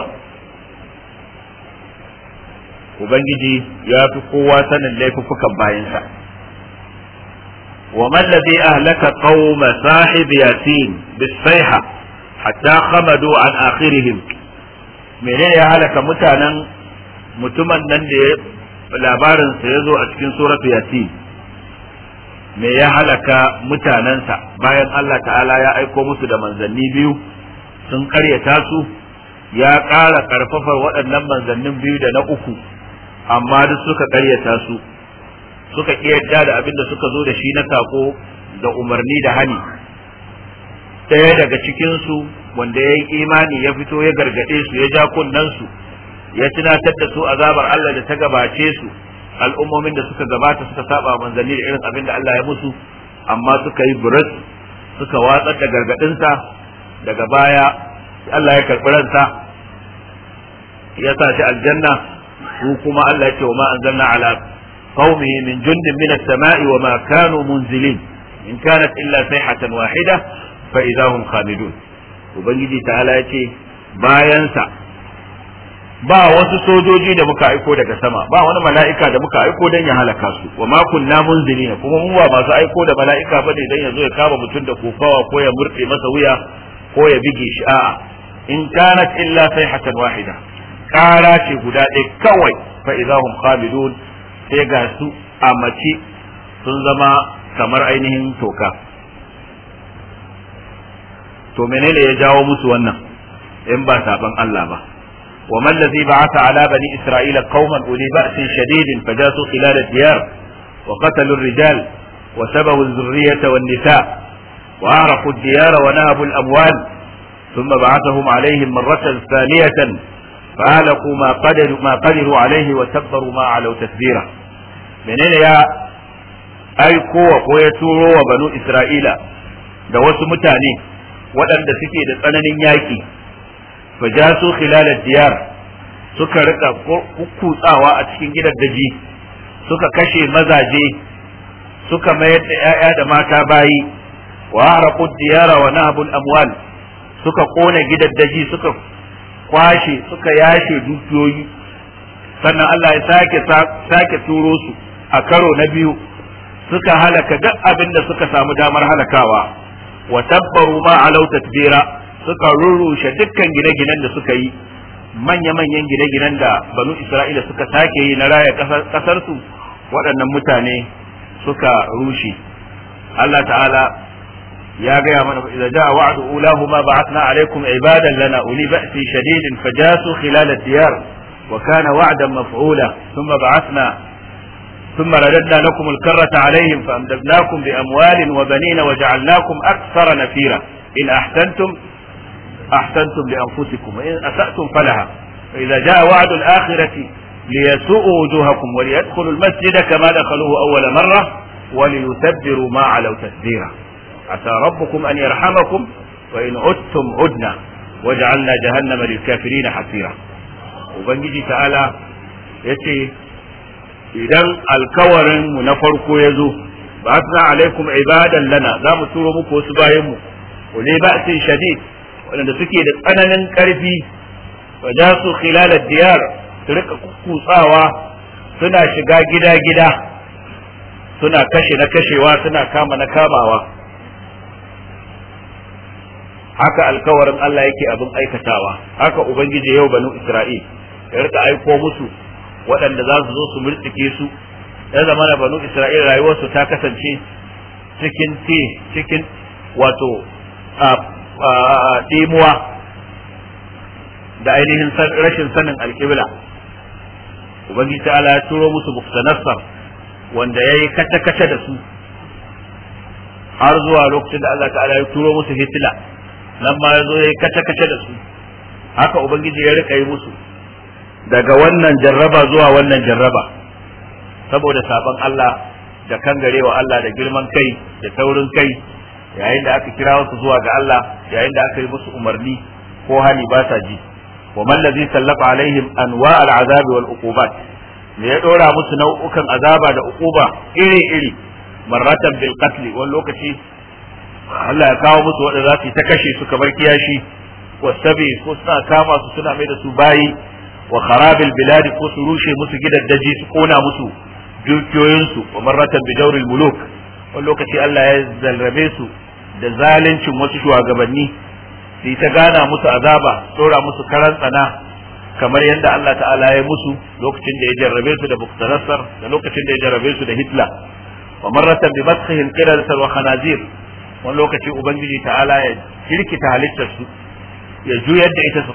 ubangiji ya fi kowa sanin laifukan bayansa. wa man ladhi ahlaka qauma sahib yasin bis-sayha hatta khamadu an akhirihim, menene ya halaka mutumin nan da labarinsa ya zo a cikin suratu yasin, me ya halaka mutanensa bayan Allah ta'ala ya aiko musu da manzanni biyu sun karyata su, ya ƙara ƙarfafar waɗannan manzannin biyu da na uku, amma duk suka karyata su, suka ƙiyarda da abin da suka zo da shi na sako da umarni da hani. Ɗaya daga cikinsu wanda ya yi imani ya fito ya gargaɗe su, ya ja kunnensu, ya tunatar da su azabar Allah da ta gabace su, al'ummomin da suka gabata suka saba manzanni da irin abin da Allah ya musu, amma suka yi buras, suka watsar da gargaɗinsa. Daga baya Allah ya karɓi ransa, ya sa shi aljanna, su kuma Allah ya ce wa ma anzalna ala qaumihi min jundin min as-sama'i wa ma kanu munzilin in kanat illa sayhatan wahida fa idahum khamidun. Ubangiji ta'ala ya ce bayansa ba wasu sojoji da muka aiko daga sama, ba wani mala'ika da muka aiko dan ya halaka su, wa ma kunna munzilin, kuma mu ba masu aiko da mala'ika bane dan ya zo ya kama mutum da kofawa ko ya murɗe masa wuya ko ya bige shi. a'a, in kanat illa sayhatan wahida, ƙara ce guda ɗaya kawai, fa idahum khamidun, sai ga su a mace sun zama kamar ainihin toka. To menene ya jawo musu wannan in ba saban Allah ba? wa man ladhi ba'atha ala bani isra'ila qauman uli ba'sin shadidin fajasu khilal ad-diyar wa qatalu ar-rijal wa sabahu adh-dhurriyyata wan-nisa wa araqu ad-diyara wa nahabu al-amwal thumma ba'athahum alayhim marratan thaniyatan فأهلكوا ما قدروا عليه وتبروا ما علوا تتبيرا. menene ya aiko ko ya turo wa banu Isra'ila da wasu mutane waɗanda suke da tsananin yaƙi, fajasu khilal diyar, suka rika kukkutsawa a cikin gidaddaji, suka kashe mazaje, suka mayar da 'ya'ya da mata bayi, wa haraqu diyara wa nahabul amwal, suka kona gidaddaji, suka kwashe, suka yashe dukiyoyi. Sannan Allah ya sake turo su a karo na biyu, suka halaka duk abin da suka samu damar halakawa, wa tabbaru ma alau tatbira, suka rurrushe dukkan gine-ginen da suka yi, manya-manyan gine-ginen da banu Isra'ila suka sake yi na raya kasar su, waɗannan mutane suka rushe. Allah ta'ala ya gaya mana idza jaa wa'du ulahuma ba'athna alaykum ibadan lana uli ba'sin shadidin fajasu khilal ad-diyar wa kana wa'dan maf'ula thumma ba'athna thumma radadna lakum al-karrata alayhim fa amdadnakum bi amwalin wa banina wa ja'alnakum akthara nafira in ahsantum ahsantum li anfusikum wa in asa'tum falaha fa idza jaa wa'du al-akhirati liyasu'u wujuhakum wa liyadkhulu al-masjida kama dakhaluhu awwala marra wa liyutabbiru ma 'alaw tasbira عسى ربكم أن يرحمكم وإن عدتم عدنا وجعلنا جهنم للكافرين حصيرا. وبنجي تعالى يتي إذن الكورن منفرق يزو بعثنا عليكم عبادا لنا لا متورمك وسباهم ولي بأس شديد ولن تسكي لأننا كرفي وجاسوا خلال الديار ترك كوصاوا سنا شقا جدا جدا سنا كشي نكشيوا سنا كاما نكاماوا. haka alkawarin Allah yake abin aikatawa, haka Ubangiji yau banu Isra'il ya rika aiko musu waɗanda za su zo su murtsike su, ya zama da banu Isra'il rayuwarsu ta kasance cikin wato ɗimuwa da ainihin rashin sanin alƙibla. Ubangiji ta'ala ya turo musu Buktanassar wanda ya yi kace-kace da su har zuwa lokacin da Allah ta'ala ya turo musu Hitler, nan ma ya zo ya yi kace-kace da su. Haka Ubangiji ya rika yi musu daga wannan jarraba zuwa wannan jarraba, saboda saban Allah da kangarewa Allah da girman kai da taurin kai, yayin da aka kira wasu zuwa ga Allah, yayin da aka yi musu umarni ko hani ba sa ji. wa man ladhi sallafa alaihim anwa' al'azabi wal uqubat, me ya dora musu nau'ukan azaba da uquba iri-iri, marratan bil qatl, wani lokaci Allah ya kawo musu wanda za su ta kashe su kamar kiyashi, wasabi ko suna kama su suna mai da su bayi, wa kharabil biladi ko su rushe musu gidaddaji su kona musu dukiyoyinsu, wa marratan bi jawril muluk, wani lokaci Allah ya zarrabe su da zalincin wasu shugabanni, su ta gana musu azaba, tsora musu karan tsana, kamar yadda Allah ta'ala ya musu lokacin da ya jarrabe su da Buktanassar da lokacin da ya jarrabe su da Hitler. wa marratan bi maskhihim qiradatan wa khanazir, wani lokaci ubangiji ta'ala ya jirkita halittar su ya juyar da ita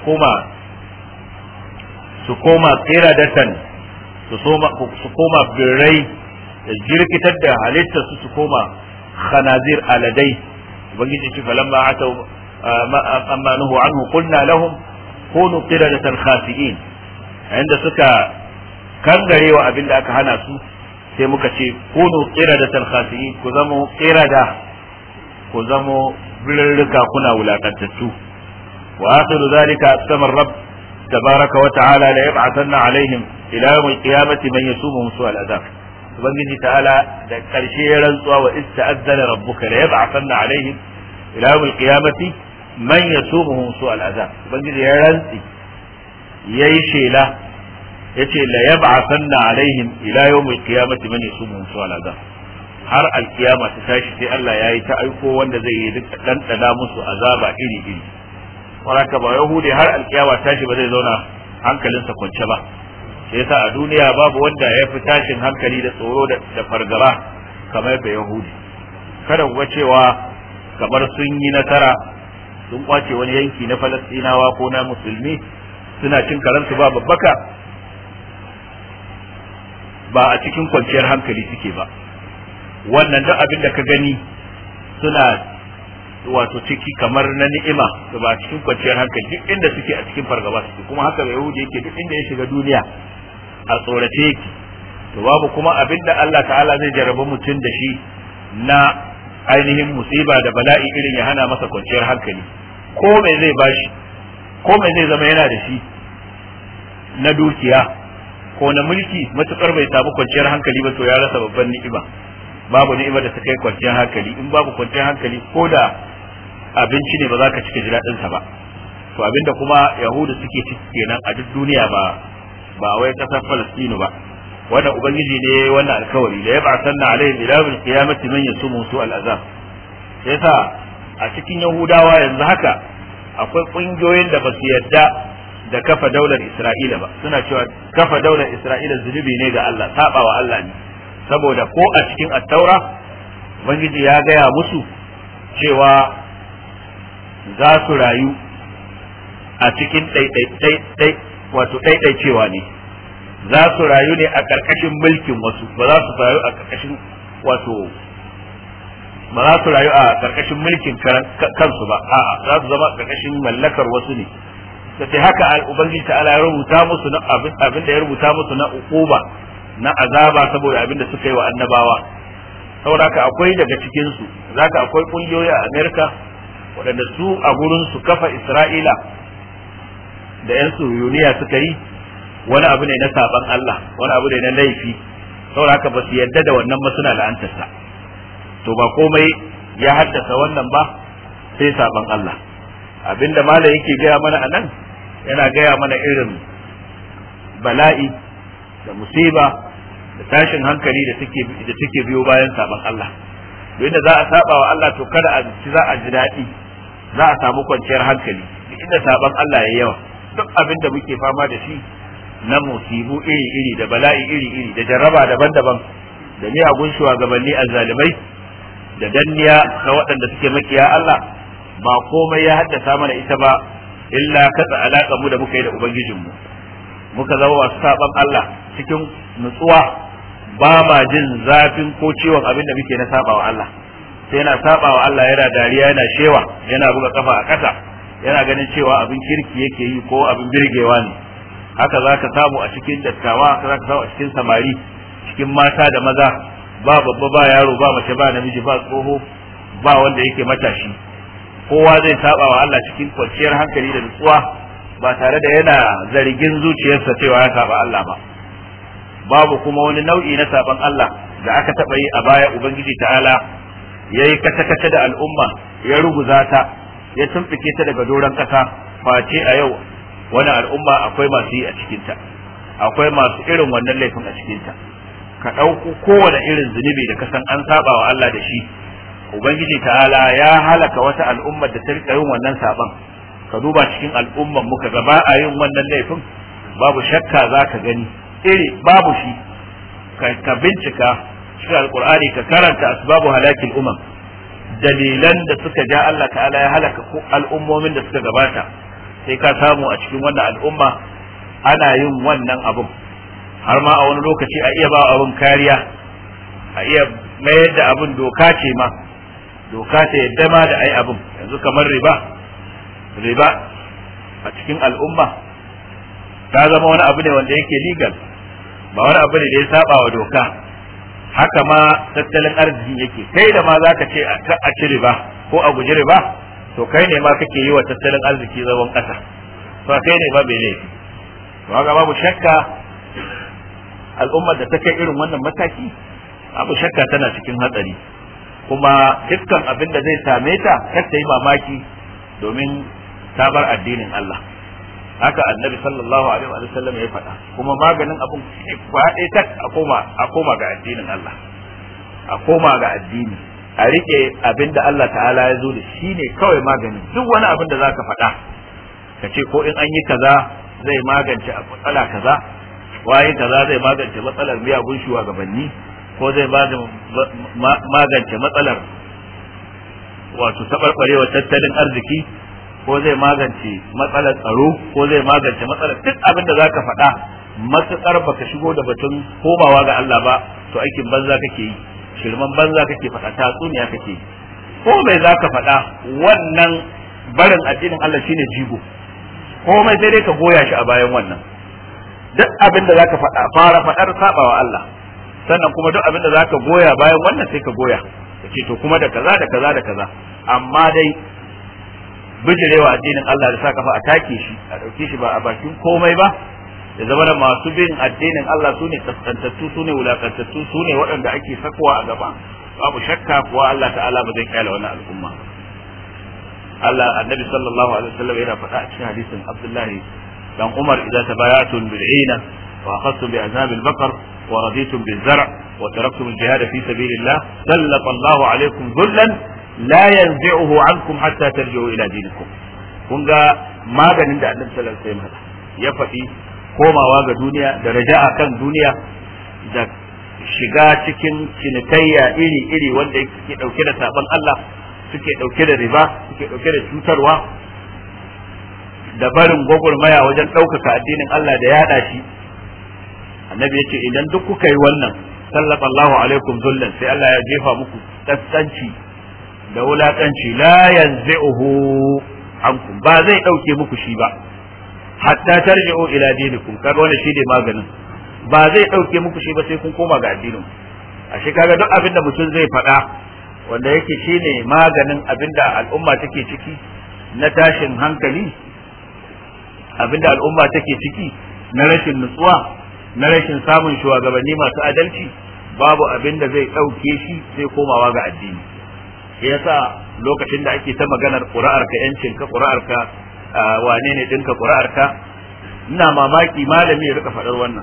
su koma qiradatan su koma birrai, ya jirkitar da halittar su koma khanazir aladai. ubangiji ce falamma atau amma nuhu anhu qulna lahum kunu qiradatan khasi'in, inda suka kangarewa abin da aka hana su sai muka ce kunu qiradatan khasi'in, ku zamo qirada, ku zamo birrika kuna wulakantattu. wa akhiru dhalika aqsama rabb tabaraka wa ta'ala la yab'athanna alaihim ila yawm al-qiyamati man yasumuhum su'al adab. ubangiji ta'ala da karshe ya rantsuwa wa ista'azzana rabbuka la yab'athanna alaihim ila yawm al-qiyamati man yasumuhum su'al adab. ubangiji ya rantsi yayi shela yace la yab'athanna alaihim ila yawm al-qiyamati man yasumuhum su'al adab. har al-qiyama ta tashi sai Allah yayi ta aiko wanda zai yi duk dandana musu azaba iri iri. waraka ba yahudi har al-qiyama tashi ba zai zauna hankalinsa kwance ba. sai yasa a duniya babu wanda ya fi tashin hankali da tsoro da fargaba kamar da yahudi. kada ku ga cewa kamar sun yi nasara sun kwace wani yanki na falastinawa ko na musulmi suna cin karansu ba babbaka, ba a cikin kwanciyar hankali suke ba. wannan duk abin da ka gani suna wato ciki kamar na ni'ima da ba cikin kwanciyar hankali, duk inda suke a cikin fargaba suke. kuma haka da yahudi yake, duk inda ya shiga duniya a tsorace yake. to babu kuma abin da Allah ta'ala zai jarraba mutum da shi na ainihin musiba da bala'i irin ya hana masa kwanciyar hankali. ko mai zai bashi, ko mai zai zama yana da shi na dukiya ko na mulki, matukar bai samu kwanciyar hankali ba to ya rasa babban ni'ima. babu ni'ima da ta kai kwanciyar hankali. in babu kwanciyar hankali ko da abinci ne ba za ka cika daɗin sa ba. to abinda kuma yahudu suke ciki kenan a duk duniya, ba wai kasar Falastinu ba. wannan ubangiji ne wannan alkawari da ya ba'athanna alaihim ila yawmil qiyamati man yasumu su'al azab. sai yasa a cikin yahudawa yanzu haka akwai kungiyoyin da ba su yadda da kafa daular Isra'ila ba. suna cewa kafa daular Isra'ila zunubi ne ga Allah, sabawa Allah ne. saboda ko a cikin at-taura ubangiji ya gaya musu cewa za su rayu a cikin ɗaiɗaicewa ne. za su rayu ne a ƙarƙashin mulkin wasu, ba za su rayu a ƙarƙashin ba za su rayu a ƙarƙashin mulkin kansu ba. a'a, za su zama a ƙarƙashin mallakar wasu ne. sai haka ubangiji ta'ala ya rubuta musu na abin da ya rubuta musu na uquba, na azaba saboda abin da suka yi wa annabawa. saboda haka akwai daga cikin su, zaka akwai kungiyoyi a America waɗanda su a gurin su kafa Isra'ila da yan Suyuniya suka yi wani abu ne na saban Allah, wani abu ne na laifi. saboda haka ba su yadda da wannan ba, suna la'antarsa. to ba komai ya haddasa wannan ba sai saban Allah. abinda malam yake gaya mana anan, yana gaya mana irin bala'i da musiba da tashin hankali da take biyo bayan saban Allah. inda za a saba wa Allah to kada a ci za a ji daɗi, za a samu kwanciyar hankali. inda saban Allah yayi yawa, duk abin da muke fama da shi na musibu iri-iri da bala'i iri-iri da jarraba daban-daban da miyagun shugabanni azzalimai da danniya na waɗanda suke makiya Allah, ba komai ya haddasa mana ita ba illa katsa alaƙa mu da muka yi da ubangijinmu. muka zama masu saban Allah cikin nutsuwa, ba ma jin zafin ko ciwon abin da muke na saba wa Allah. sai yana saba wa Allah yana dariya, yana shewa, yana buga kafa a ƙasa, yana ganin cewa abin kirki yake yi ko abin birgewa ne. haka za ka samu a cikin dattawa, haka za ka samu a cikin samari, cikin mata da maza, ba babba ba yaro, ba mace ba namiji, ba tsoho ba wanda yake matashi. kowa zai saba wa Allah cikin kwanciyar hankali da nutsuwa, ba tare da yana zargin zuciyarsa cewa ya saba Allah ba. babu kuma wani nau'i na saban Allah da aka taɓa yi a baya ubangiji ta'ala ya yi kace-kace da al'umma, ya ruguza ta, ya tumfike ta daga doron ƙasa. face a yau wani al'umma akwai masu yi a cikinta, akwai masu irin wannan laifin a cikinta. ka ɗauko kowane irin zunubi da kasan an saba wa Allah da shi, ubangiji ta'ala ya halaka wata al'ummar da ta rika yin wannan saban. ka duba cikin al'umman muka ga ba a yin wannan laifin, babu shakka za ka gani babu shi. ka bincika cikin alqur'ani ka karanta asbabu halakil umam, dalilan da suka ja Allah ta'ala ya halaka al'ummomin da suka gabata, sai ka samu a cikin wannan al'umma ana yin wannan abun, har ma a wani lokaci a iya ba abun kariya, a iya mayar da abun doka ce ma, doka ta yadda ma da ai abun. Yanzu kamar riba a cikin al'umma ta zama wani abu ne wanda yake legal, ba wani abu ne da ya saba wa doka. Haka ma tattalin arziki yake, kai da ma zaka ce a ci riba ko a guji riba, to kai ne ma kake yi wa tattalin arziki zagon ƙasa, to kai ne ba bai laifi. To haka babu shakka al'ummar da ta kai irin wannan mataki, babu shakka tana cikin hatsari, kuma dukkan abin da zai same ta kar ta yi mamaki, domin ta bar addinin Allah. Haka annabi sallallahu alaihi wa sallam ya faɗa, kuma maganin abun kwaɗe tak a koma ga addinin Allah, a koma ga addini, a rike abin da Allah ta'ala ya zo da shi ne kawai maganin. Duk wani abin da zaka faɗa ka ce ko in an yi kaza zai magance matsala kaza, waye kaza zai magance matsalar miyagun shugabanni, ko zai magance matsalar wato taɓarɓarewar tattalin arziki, ko zai magance matsalar tsaro, ko zai magance matsalar duk abin da zaka faɗa, matuƙar baka shigo da batun komawa ga Allah ba, to aikin banza kake yi, shirman banza kake faɗa, tatsuniya kake yi. Ko mai zaka faɗa, wannan barin addinin Allah shine jigo, komai sai dai ka goya shi a bayan wannan. Duk abin da zaka faɗa, fara faɗar sabawa Allah, sannan kuma duk abin da zaka goya bayan wannan sai ka goya, kace to kuma da kaza da kaza da kaza, amma dai bijirewa addinin Allah da sa kafa a take shi, a dauke shi ba a bakin komai ba, da zama da masu bin addinin Allah sune kaskantattu, sune wulakantattu, sune waɗanda ake sakowa a gaba. Babu shakka kuwa Allah ta'ala ba zai kyale wannan al'umma. Allah annabi sallallahu alaihi wasallam yana faɗa a cikin hadisin Abdullahi dan Umar, idza tabaya'tum bil'ina wa akhadtum bi'azab al-baqar wa raditum bil-zar' wa taraktum al-jihad fi sabilillah sallata Allahu alaykum dhullan la yanzi'uhu ankum hatta tarji'u ila dinikum. Kun ga maganin da Annabi sallallahu alaihi wasallam ya faɗi, komawa ga duniya da raja'a kan duniya da shiga cikin cinikayya iri-iri wanda yake dauke da saban Allah, suke dauke da riba, suke dauke da cutarwa, da barin gwagwarmaya wajen ɗaukaka addinin Allah da yaɗa shi. Annabi ya ce idan duk kuka yi wannan, sallallahu alaikum zullan, sai Allah ya jefa muku kaskanci da wulakanci, la yanzi'uhu ankum, ba zai dauke muku shi ba, hatta tarji'u ila dinikum. Kaga wannan shi ne maganin, ba zai dauke muku shi ba sai kun koma ga addinin. Ashe kaga duk abin da mutum zai faɗa wanda yake shine maganin abin da al'umma take ciki na tashin hankali, abin da al'umma take ciki na rashin nutsuwa, na rashin samun shugabanni masu adalci, babu abin da zai dauke shi sai komawa ga addini. Yasa lokacin da ake ta maganar ƙura'arka, yancinka, ƙura'arka, wane ne ɗinka ƙura'arka, ina mamaki malami ya rika faɗar wannan.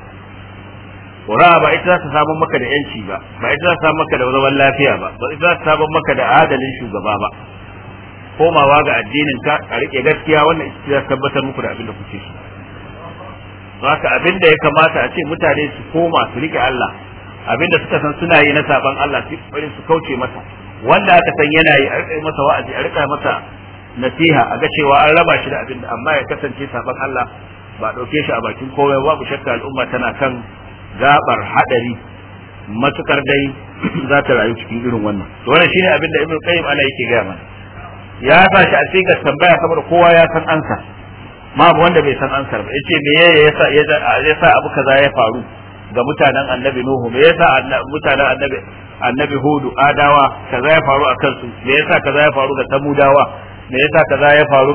Ƙura'a ba ita za ta samun maka da yanci ba, ba ita za ta samun maka da zaman lafiya ba, ba ita za ta samun maka da adalin shugaba ba. Komawa ga addininka, a riƙe gaskiya, wannan ita za ta tabbatar muku da abin da kuke so. Haka abin da ya kamata a ce mutane su koma su riƙe Allah, abin da suka san suna yi na saban Allah su kauce masa. Wanda aka san yana yi a rika masa wa'azi, a rika masa nasiha, a ga cewa an raba shi da abin da, amma ya kasance saban Allah ba dauke shi a bakin komai. Babu shakka al'umma tana kan gabar hadari, matukar dai za ta rayu cikin irin wannan. To wannan shine abin da Ibn Qayyim ana yake gaya mana. Ya sa shi a sigar tambaya saboda kowa ya san ansa, babu wanda bai san ansar ba. Yace me yasa abu kaza ya faru ga mutanen Annabi Nuhu, me yasa mutanen Annabi Hudu, Adawa kaza ya faru a kansu, me yasa kaza ya faru ga Samudawa, me yasa kaza ya faru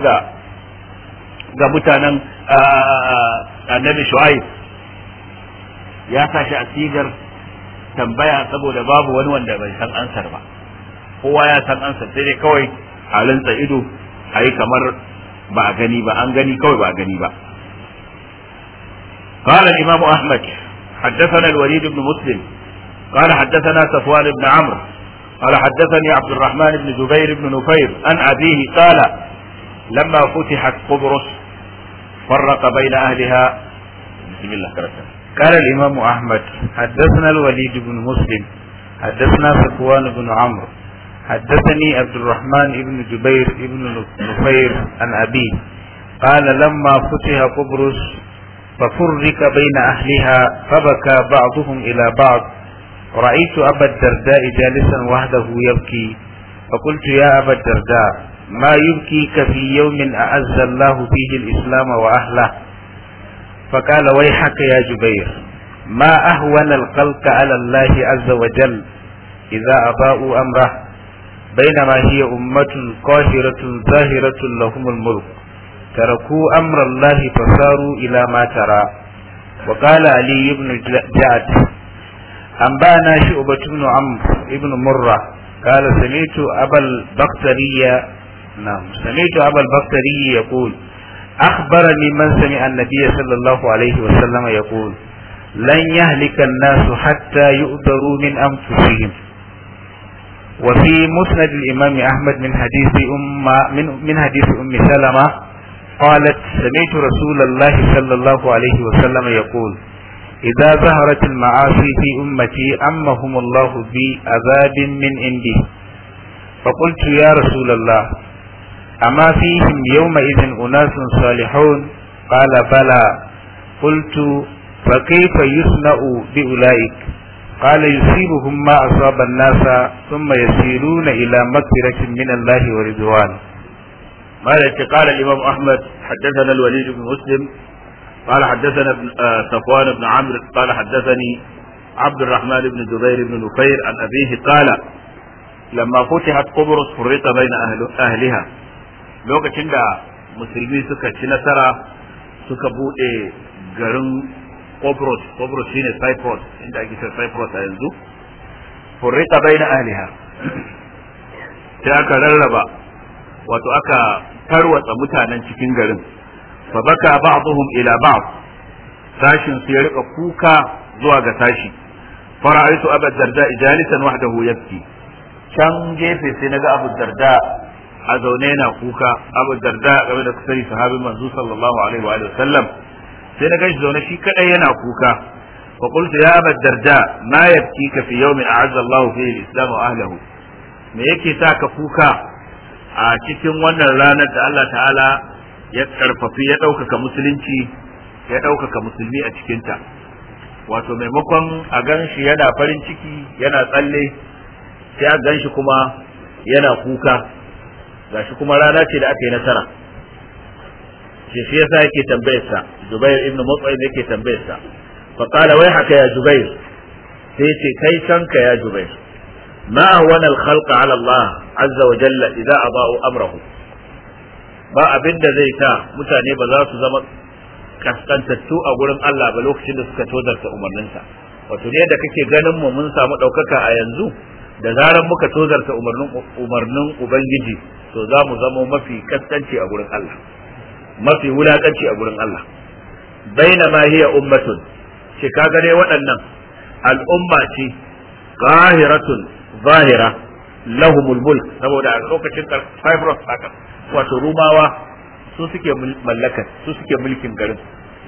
ga mutanen Annabi Shu'aib. Ya sa shi a sigar tambaya saboda babu wani wanda bai san ansar ba, kowa ya san ansar, sai dai kawai halin ido a yi kamar ba a gani ba, an gani kawai ba a gani ba. قال الإمام أحمد حدثنا الوليد بن مسلم قال حدثنا صفوان بن عمرو قال حدثني عبد الرحمن بن جبير بن نفير عن أبيه قال لما فتحت قبرص فرق بين أهلها بسم الله كرتا قال الإمام أحمد حدثنا الوليد بن مسلم حدثنا صفوان بن عمرو حدثني عبد الرحمن بن جبير بن نفير عن أبيه قال لما فتح قبرص ففرق بين أهلها فبكى بعضهم إلى بعض رأيت أبا الدرداء جالسا وحده يبكي فقلت يا أبا الدرداء ما يبكيك في يوم أعز الله فيه الإسلام وأهله فقال ويحك يا جبير ما أهون الخلق على الله عز وجل إذا أضاءوا أمره بينما هي أمة قاهرة ظاهرة لهم الملك تركوا أمر الله فصاروا إلى ما ترى. وقال علي بن جعد أنبأنا شعبة بن عمرو بن مرة قال سمعت أبا البختري يقول أخبرني من سمع النبي صلى الله عليه وسلم يقول لن يهلك الناس حتى يؤذروا من أنفسهم. وفي مسند الإمام أحمد من حديث أم سلمة قالت سمعت رسول الله صلى الله عليه وسلم يقول إذا ظهرت المعاصي في أمتي أمهم الله بعذاب من عنده فقلت يا رسول الله أما فيهم يومئذ أناس صالحون قال بلى قلت فكيف يصنع بأولئك قال يصيبهم ما أصاب الناس ثم يسيرون إلى مغفرة من الله ورضوان. قال الإمام أحمد حدثنا الوليد بن مسلم قال حدثنا صفوان بن عمرو قال حدثني عبد الرحمن بن جبير بن نفير عن أبيه قال لما فتحت قبرص فرق بين أهلها lokacin da musulmi suka ci nasara suka bude garin Qobrus shine Cyprus inda ake cewa Cyprus a yanzu furrika baina ahliha sai aka rarraba wato aka tarwatsa mutanen cikin garin fa baka ba'dhum ila ba'd sashin su ya rika kuka zuwa ga sashi fara'aitu Abu Darda jalisan wahdahu yabki can gefe sai naga Abu Darda a zaune yana kuka. Abu Darda game da kusari sahabin manzo sallallahu alaihi wa sallam sai na gashi zaune shi kadai yana kuka fa qultu ya Abu Darda ma yabkika fi yawmin a'azza Allah fihi al-islam wa ahlihi me yake sa ka kuka a cikin wannan ranar da Allah ta'ala ya karfafi ya ɗaukaka musulunci ya ɗaukaka musulmi a cikinta wato maimakon a gan shi yana farin ciki yana tsalle sai a gan shi kuma yana kuka gashi kuma rana ce da aka yi nasara shi yasa yake tambayarsa Jubair ibn Mut'im yake tambayarsa fa qala wai haka ya Jubair sai ce kai kanka ya Jubair ma ahwana al-khalqa ala Allah azza wa jalla idza adaa'u amrahu ba abinda zai ta mutane ba za su zama kaskantattu a gurin Allah ba lokacin da suka tozarta umarninsa wato ne da kake ganin mu mun samu daukaka a yanzu da zaran muka tozarta umarnin ubangiji to za mu zama mafi kaskanci a gurin Allah mafi wulakanci a gurin Allah bainama hiya ummatun shi kaga dai waɗannan al'umma ce qahiratun zahira lahumul mulk saboda a lokacin Cyprus haka wato Rumawa su suke mallaka su suke mulkin garin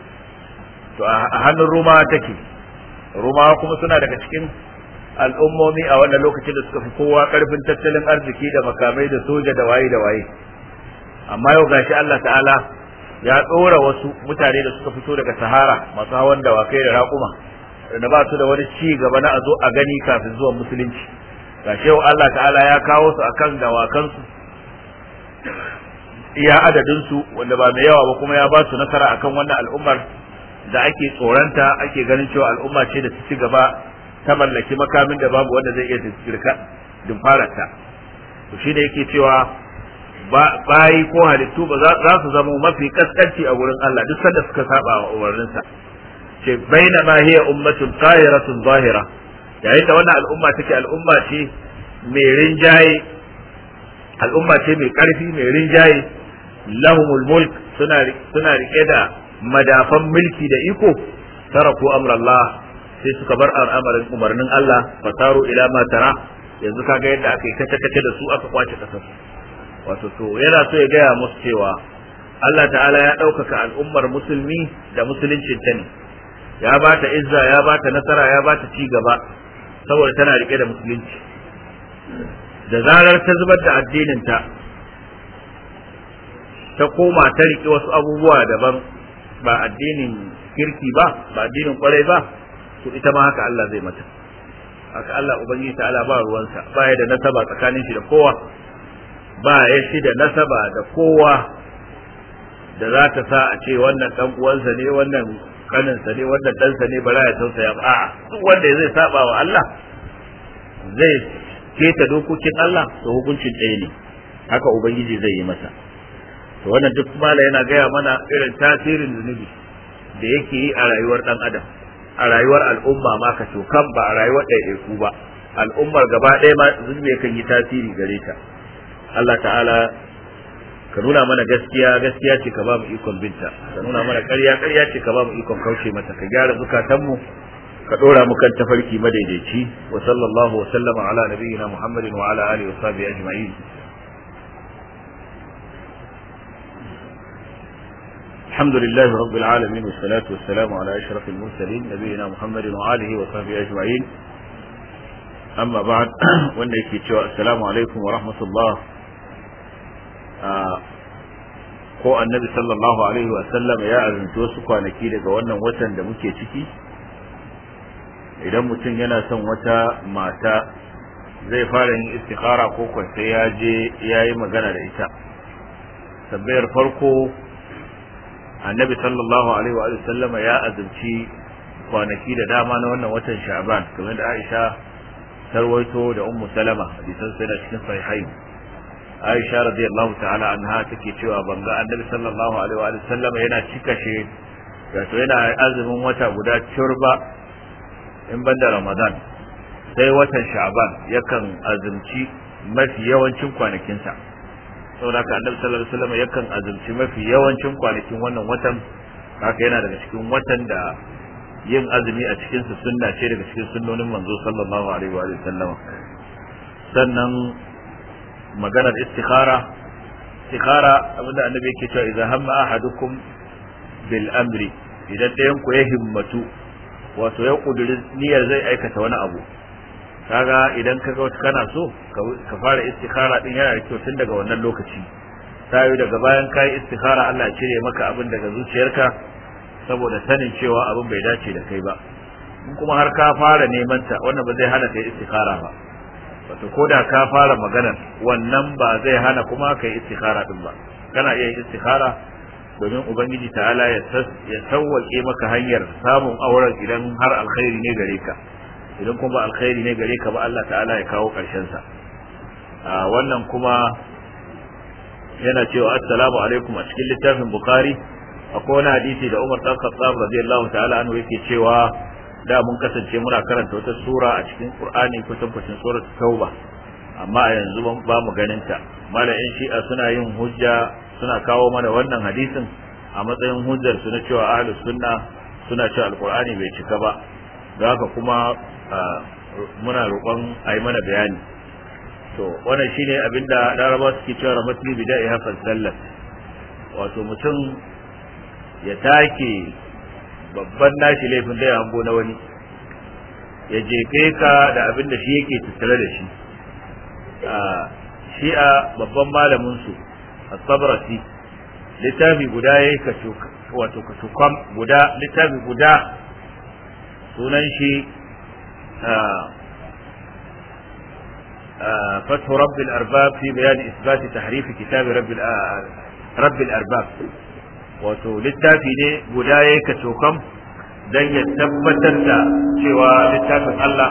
to a hannun Rumawa take Rumawa kuma suna daga cikin al'ummomi a wannan lokacin da suka fi kowa karfin tattalin arziki da makamai da soja da waye amma yau gashi Allah ta'ala ya tsora wasu mutane da suka fito daga Sahara masu hawan dawakai da raƙuma da ba su da wani ci gaba na a zo a gani kafin zuwan musulunci gashi yau Allah ta'ala ya kawo su akan dawakansu iya adadin su wanda ba mai yawa ba kuma ya ba su nasara akan wannan al'ummar da ake tsoranta ake ganin cewa al'umma ce da su ci gaba ta mallaki makamin da babu wanda zai iya tsirka dimfararta to shi da yake cewa bayi ko halittu ba za su zama mafi kaskanci a wurin Allah duk sanda suka saba wa umarninsa ce baina ma hiya ummatun qahiratun zahira yayin da wannan al'umma take al'umma ce mai rinjaye al'umma ce mai karfi mai rinjaye lahumul mulk suna rike da madafan mulki da iko taraku amrallah sai suka bar al'amarin umarnin Allah fasaru ila ma tara yanzu kaga yadda aka yi kace da su aka kwace kasar wato to yana so ya gaya musu cewa Allah ta'ala ya ɗaukaka al'ummar musulmi da musuluncin ta ne ya ba ta izza, ya ba ta nasara, ya ba ta ci gaba saboda tana rike da musulunci. Da zarar ta zubar da addininta ta koma ta rike wasu abubuwa daban ba addinin kirki ba addinin kwarai ba, to ita ma haka Allah zai mata. Haka Allah ubangiji ta'ala ba ruwansa, ba ya da nasaba tsakanin shi da kowa, ba ya shi da nasaba da kowa da za ta sa a ce wannan dan uwansa ne, wannan kaninsa ne, wannan ɗansa ne, bara ya tausaya ba. A'a, duk wanda zai saba wa Allah, zai keta dokokin Allah, to hukuncin ɗaya ne, haka ubangiji zai yi masa. To wannan duk mala yana gaya mana irin tasirin zunubi da yake yi a rayuwar ɗan adam, a rayuwar al'umma ma ka cokan, ba a rayuwar ɗaiɗaiku ba, al'ummar gaba ɗaya ma zunubi yakan yi tasiri gare ta. Allah ta'ala ka nuna mana gaskiya, gaskiya ce ka ba mu ikon binta, ka nuna mana ƙarya, ƙarya ce ka ba mu ikon kauce mata, ka gyara zukatanmu, ka dora mu kan tafarki madaidaici. Wa sallallahu wa sallama ala nabiyyina Muhammadin wa ala alihi wa sahbihi ajma'in. Alhamdulillahi rabbil alamin, was salatu was salamu ala ashrafil mursalin nabiyyina Muhammadin wa alihi wa sahbihi ajma'in. Amma ba'd, wanda yake cewa assalamu alaikum wa rahmatullah. Ko annabi sallallahu alaihi wa sallam ya azunta wasu kwanaki daga wannan watan da muke ciki. Idan mutum yana son wata mata zai fara yin istikhara ko sai ya je ya yi magana da ita. Tambayar farko, annabi sallallahu alaihi wa sallam ya azumci kwanaki da dama na wannan watan Sha'ban, kamar da Aisha tarwaito da Ummu Salama, hadisan sai da cikin sahihain. Aisha radiyallahu ta'ala anha take cewa banga annabi sallallahu alaihi wa sallam yana cikashe, wato yana azumin wata guda turba in banda Ramadan, sai watan Sha'ban yakan azumci mafi yawancin kwanakinsa. Saboda haka annabi sallallahu alaihi wa sallam yakan azumci mafi yawancin kwanakin wannan watan. Haka yana daga cikin watan da yin azumi a cikin su sunna ce daga cikin sunnonin manzo sallallahu alaihi wa sallam. Sannan maganar istikhara abinda annabi yake cewa idza hamma ahadukum bil amri, idan ɗayan ku ya himmatu, wato ya kuduri niyyar zai aikata wani abu, kaga idan kaga wata kana so ka fara istikhara din, yana da kyau tun daga wannan lokaci. Tayi daga bayan kai istikhara Allah ya cire maka abin daga zuciyarka saboda sanin cewa abin bai dace da kai ba. in kuma har ka fara neman ta, wannan ba zai hana kai istikhara ba. Wato koda ka fara maganar, wannan ba zai hana kuma kai istikhara din ba. Kana iya yin istikhara domin ubangiji ta'ala ya sauwake maka hanyar samun auren idan har alkhairi ne gare ka. Idan kuma ba alkhairi ne gare ka ba, Allah ta'ala ya kawo karshen sa. Wannan kuma yana cewa assalamu alaikum, a cikin littafin Bukhari akwai wani hadisi da Umar dan Khattab radiyallahu ta'ala anhu yake cewa da mun kasance muna karanta wata sura a cikin Qur'ani ko tabbacin surar Tauba, amma a yanzu ba mu ganin ta. Malamin Shi'a suna yin hujja, suna kawo mana wannan hadisin a matsayin hujjar su na cewa ahlus sunna suna cewa alqur'ani bai cika ba. Don haka kuma muna roƙon a yi mana bayani. To wannan shine abinda Larabawa suke cewa ramatli bida'i hafal sallat, wato mutum ya take babban nashi laifin da ya hango na wani, ya jefe ka da abinda shi yake tattare da shi. Shi'a babban malamin su As-Sabrasi littafi guda yayi wato kashukam guda, littafi guda sunan shi فتح رب الأرباب في بيان إثبات تحريف كتاب رب الأرباب. wato littafi ne guda yayi kashukam dan ya tabbatar da cewa littafin Allah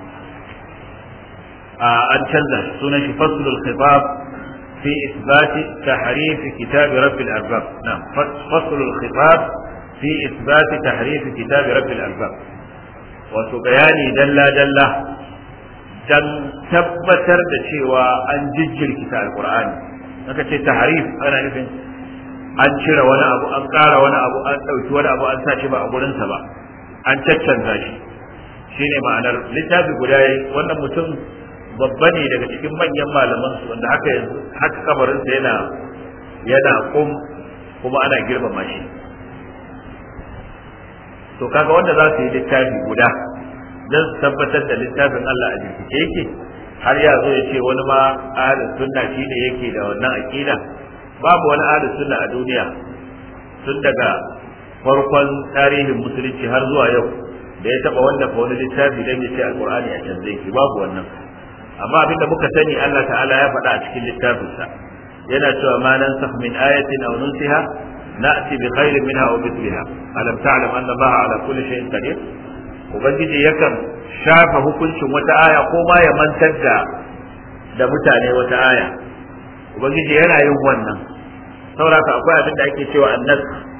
an canza sunan shi faslul khitab في إثبات تحريف كتاب رب الأرباب. نعم، فصل الخطاب في إثبات تحريف كتاب رب الأرباب. وتبياني دلا دلا dan tabbatar da cewa an jijjirkita alqur'ani. Naka ce tahrif ana nufin an cire wani abu, an ƙara wani abu, an ɗauki wani abu, an sa shi ba a gurinsa ba, an caccanza shi. Shine ma'anar littafi guda yayi. Wannan mutum babba ne daga cikin manyan malaman su, wanda haka yanzu haka kabarinsa yana kuma ana girmama shi. to kaga wanda za su yi littafi guda don su tabbatar da littafin Allah a jirkice yake har ya zo ya ce wani ma ahlus sunna shine yake da wannan aqida. Babu wani ahlus sunna a duniya tun daga farkon tarihin musulunci har zuwa yau da ya taba wanda fa wani littafi dan ya ce alqur'ani a canza yake, babu wannan. amma abinda muka sani Allah ta'ala ya faɗa a cikin littafinsa yana cewa ma nansakh min ayatin aw nunsiha na'ti bi khairin minha aw mithliha alam ta'lam anna Allah ala kulli shay'in qadir. ubangiji yakan shafa hukuncin wata aya ko ma ya mantar da mutane wata aya. ubangiji yana yin wannan. saboda akwai abin da ake cewa annas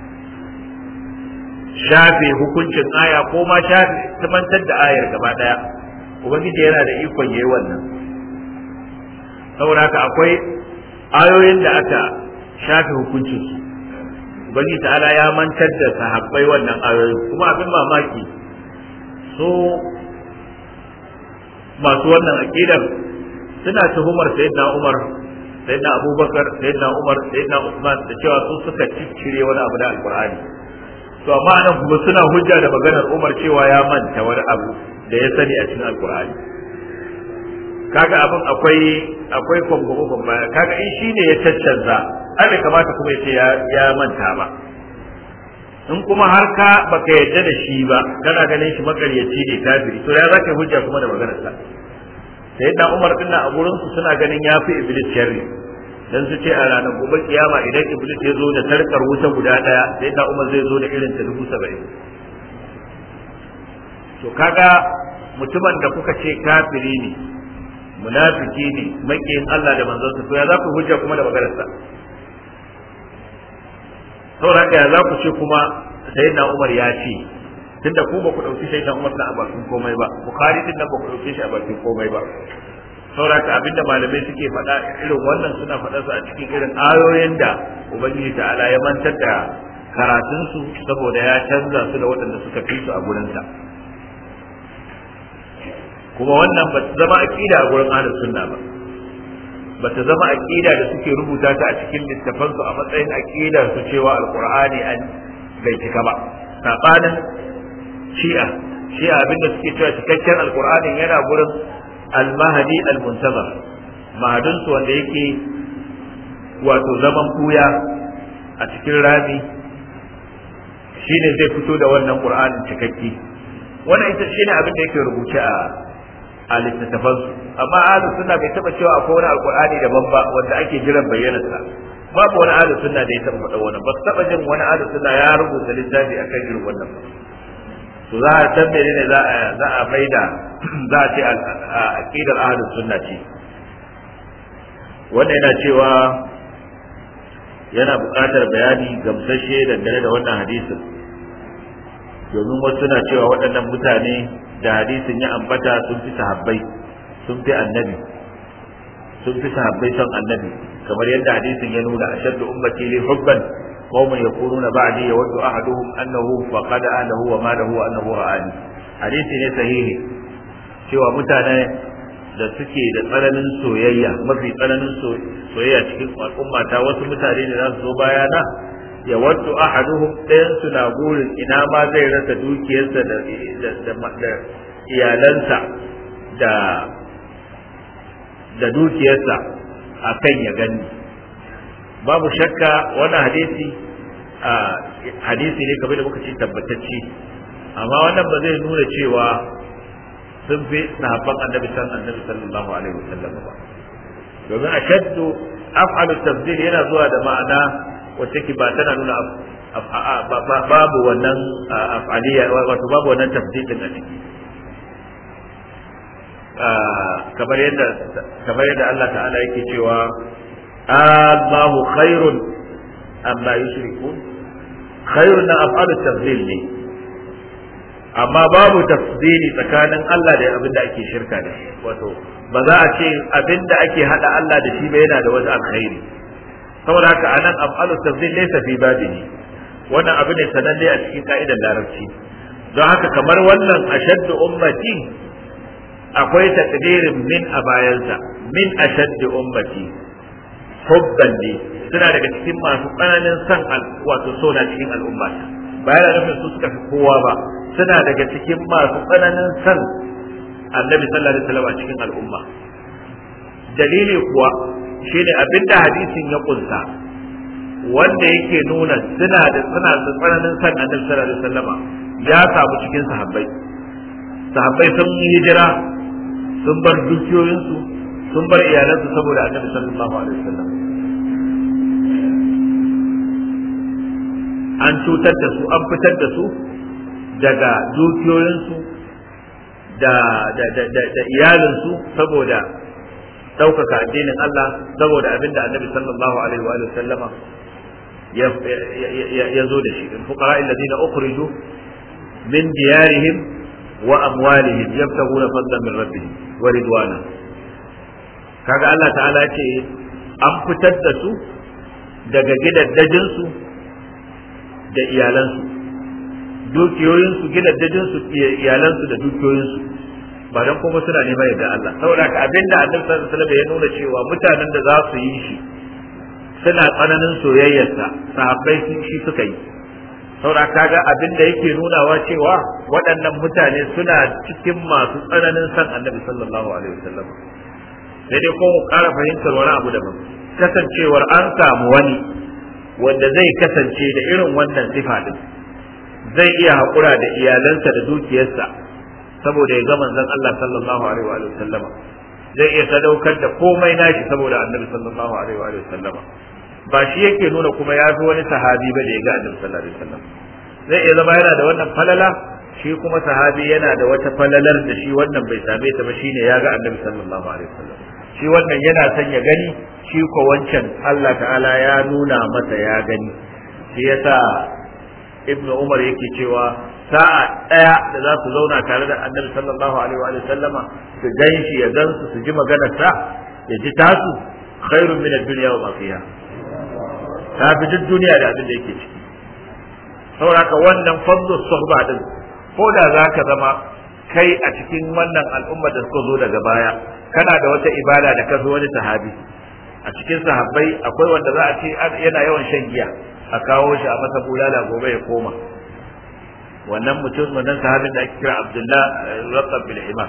shafe hukuncin aya ko ma shafe mantar da ayar gaba daya. ubangiji yana da ikon yayi wannan. saboda akwai ayoyin da aka shafe hukuncin su, ubangiji ta'ala ya mantar da sahabbai wannan ayoyi. kuma abin mamaki so masu wannan aqidar suna tuhumar sayyidina Umar, sayyidina Abubakar, sayyidina Umar, sayyidina Usman da cewa su suka ciccire wani abu da Alqur'ani. to amma anan kuma suna hujja da maganar Umar cewa ya manta wani abu da ya sani a cikin Alqur'ani. kaga abin akwai kwambo baya. kaga in shine ya caccanza ai kamata kuma yace ya manta ba. in kuma har ka baka yadda da shi ba kana ganin shi makaryaci ne kafiri, to ya zaka hujja kuma da maganar sa. sayyidina Umar din a gurin su suna ganin yafi iblis sharri, dan su ce a ranar gobe kiyama idan iblis ya zo da sarkar wuta guda daya sayyidina Umar zai zo da irin ta 70,000. to kaga mutumin da kuka ce kafiri ne, munafiki ne, makiyin Allah da manzon sa, to ya za ku hujja kuma da maganar sa? saboda haka ya za ku ce kuma sayyidina Umar ya ce, tunda ku ba ku dauki sayyidina Umar da a bakin komai ba, Bukhari din nan ba ku dauke shi a bakin komai ba. saboda haka abinda malamai suke faɗa irin wannan suna faɗa su a cikin irin ayoyin da Ubangiji ta'ala ya mantar da karatun su saboda ya canza su da waɗanda suka fi su a gurin sa. kuma wannan ba ta zama aqida a gurin ahlus sunna ba ta zama aqida da suke rubuta ta a cikin littafan su a matsayin aqida su cewa alqur'ani an bai cika ba. sabanin shi'a abinda suke cewa cikakken alqur'ani yana gurin al-mahdi al-muntazar, mahadin su wanda yake wato zaman kuya a cikin rami shine zai fito da wannan qur'anin cikakke. wannan ita shine abin da yake rubuce a littattafansu. amma ahlus sunna bai taba cewa akwai wani alqur'ani daban ba wanda ake jiran bayyanarsa. babu wani ahlus sunna da ya taba faɗa wannan. ba su taba jin wani ahlus sunna ya rubuta littafi akan irin wannan ba. to za a san menene za a maida za a ce aqidar ahlus sunna ce. wannan yana cewa yana buƙatar bayani gamsashe dangane da wannan hadisin, domin wasu na cewa waɗannan mutane da hadisin ya ambata sun fi sahabbai, sun fi annabi, sun fi sahabbai son annabi, kamar yadda hadisin ya nuna ashaddu ummati li hubban qaumun yakununa ba'di yawaddu ahaduhum annahu faqada ahlihi wa malahu wa annahu ra'ani. hadisi ne sahihi cewa mutane da suke da tsananin soyayya, mafi tsananin soyayya cikin al'umma ta, wasu mutane da za su zo bayana ya waddu ahaduhum ɗayan su na gurin ina ma zai rasa dukiyarsa da iyalansa da dukiyarsa akan ya gani. babu shakka wannan hadisi ne kamar da muka ce tabbatacce, amma wannan ba zai nuna cewa sun fi sahabban annabi sallallahu alaihi wasallam ba. domin ashaddu af'alu tafdil yana zuwa da ma'ana wacce ke ba tana nuna babu wannan af'aliya, wato babu wannan tafdil din a ciki. kamar yadda Allah ta'ala yake cewa Allahu khairun amma yushrikun. khairun na af'alu tafdil ne, amma babu tafdili tsakanin Allah da abinda ake shirka da shi. wato ba za a ce abinda ake hada Allah da shi ba yana da wani alkhairi. saboda haka anan af'alu tafdil laysa fi babihi, wannan abu ne sananne a cikin ka'idar larabci. don haka kamar wannan ashaddu ummati akwai takdirin min a bayansa, min ashaddu ummati hubban ne, suna daga cikin masu tsananin san wato so na cikin al'umma. ba yana nufin su suka fi kowa ba, suna daga cikin masu tsananin san annabi sallallahu alaihi wasallam a cikin al'umma. Dalili kuwa shine abinda hadisin ya kunsa, wanda yake nuna suna da tsananin san annabi sallallahu alaihi wasallam ya samu cikin sahabbai. Sahabbai sun yi hijira, sun bar dukiyoyinsu, sun bar iyalansu saboda annabi sallallahu alaihi wasallam. An cutar da su, an fitar da su daga dukiyoyinsu da iyalinsu saboda ɗaukaka addinin Allah, saboda abinda annabi sallallahu alaihi wa sallama ya zo da shi. Fuqara alladhina ukhriju min diyarihim wa amwalihim yabtaghuna fadlan min rabbihim wa ridwana. Kaga Allah ta'ala ce an fitar da su daga gidaddajin su da iyalansu, dukiyoyinsu, gidaddajinsu, iyalansu da dukiyoyinsu, ba don kuma suna neman yadda Allah. Saboda ka abinda annabi sallallahu alaihi wasallam ya nuna cewa mutanen da za su yi shi suna tsananin soyayyarsa, sahabbai sun shi suka yi. Saboda kaga abinda yake nunawa cewa waɗannan mutane suna cikin masu tsananin san annabi sallallahu alaihi wasallam. Sai dai ko mu ƙara fahimtar wani abu daban, kasancewar an samu wani wanda zai kasance da irin wannan sifa din, zai iya haƙura da iyalansa da dukiyarsa saboda ya ga manzon Allah sallallahu alaihi wa sallama, zai iya sadaukar da komai nashi saboda annabi sallallahu alaihi wa sallama. Ba shi yake nuna kuma ya fi wani sahabi ba da ya ga annabi sallallahu alaihi wa sallam. Zai iya zama yana da wannan falala, shi kuma sahabi yana da wata falalar da shi wannan bai same ta ba, shine ya ga annabi sallallahu alaihi wa sallam. Shi wannan yana son ya gani, shi ko wancan Allah ta'ala ya nuna masa ya gani. Shi yasa Ibn Umar yake cewa sa'a daya da za su zauna tare da annabi sallallahu alaihi wa sallama, su gan shi, ya gan su ji maganar sa, ya ji tasu, khairun min ad-dunya wa ma fiha. Ta fi duk duniya da abin da yake ciki. Saboda wannan fadlu suhba din, ko da zaka zama kai a cikin wannan al'umma da suka zo daga baya, kana da wata ibada da ka zo wani sahabi. A cikin sahabbai akwai wanda za a ce yana yawan shan giya, a kawo shi a masa bulala gobe ya koma. Wannan mutum, wannan sahabin da ake kira Abdullah Raqab bil Himar.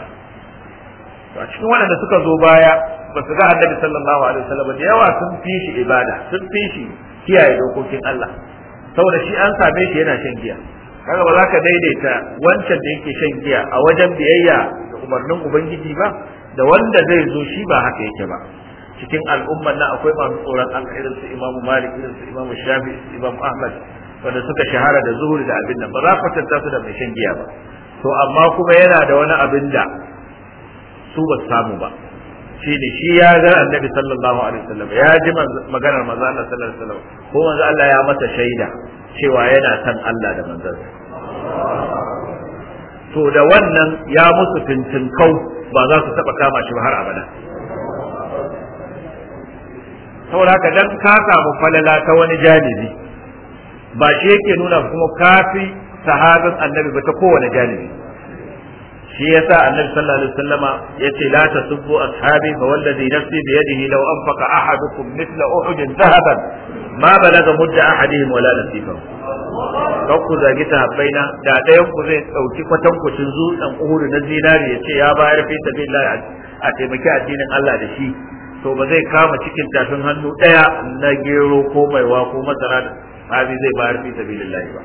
A cikin wanda suka zo baya ba su ga Annabi sallallahu alaihi wasallam da yawa, sun fi shi ibada, sun fi shi kiyaye dokokin Allah. Saboda shi an same shi yana shan giya. Kaga ba za ka daidaita wancan da yake shan giya a wajen biyayya da umarnin Ubangiji ba da wanda zai zo shi ba haka yake ba. Cikin al'ummar nan akwai masu tsoron Allah irin su Imam Malik, irin su Imam Shafi, Imam Ahmad, wanda suka shahara da zuhuri da abin nan, ba za ka tantance su da mai shan giya ba. To amma kuma yana da wani abin da su ba su samu ba. Shi ne shi ya ga Annabi sallallahu alaihi wasallam, ya ji maganar manzo Allah sallallahu alaihi wasallam, ko manzo Allah ya masa shaida cewa yana san Allah da manzansa. To da wannan ya musu fintinkau, ba za su taba kama shi ba har abada. Saboda haka dan ka samu falala ta wani janibi, ba shi yake nuna kuma kafi sahabin annabi ba ta kowane janibi. Shi yasa annabi sallallahu alaihi wasallama yace la tasubbu ashabi fa wallazi nafsi bi yadihi law anfaqa ahadukum mithla uhudin dhahaban ma balaga mudda ahadihim wala nasifahu. Kan ku zagi sahabbaina, da ɗayan ku zai ɗauki kwatankwacin dutsen Uhudu na zinari ya ce ya bayar fi sabilillah a taimaki addinin Allah da shi, to ba zai kama cikin tafin hannu ɗaya na gero ko maiwa ko masara da sahabi zai bayar fi sabilillah ba.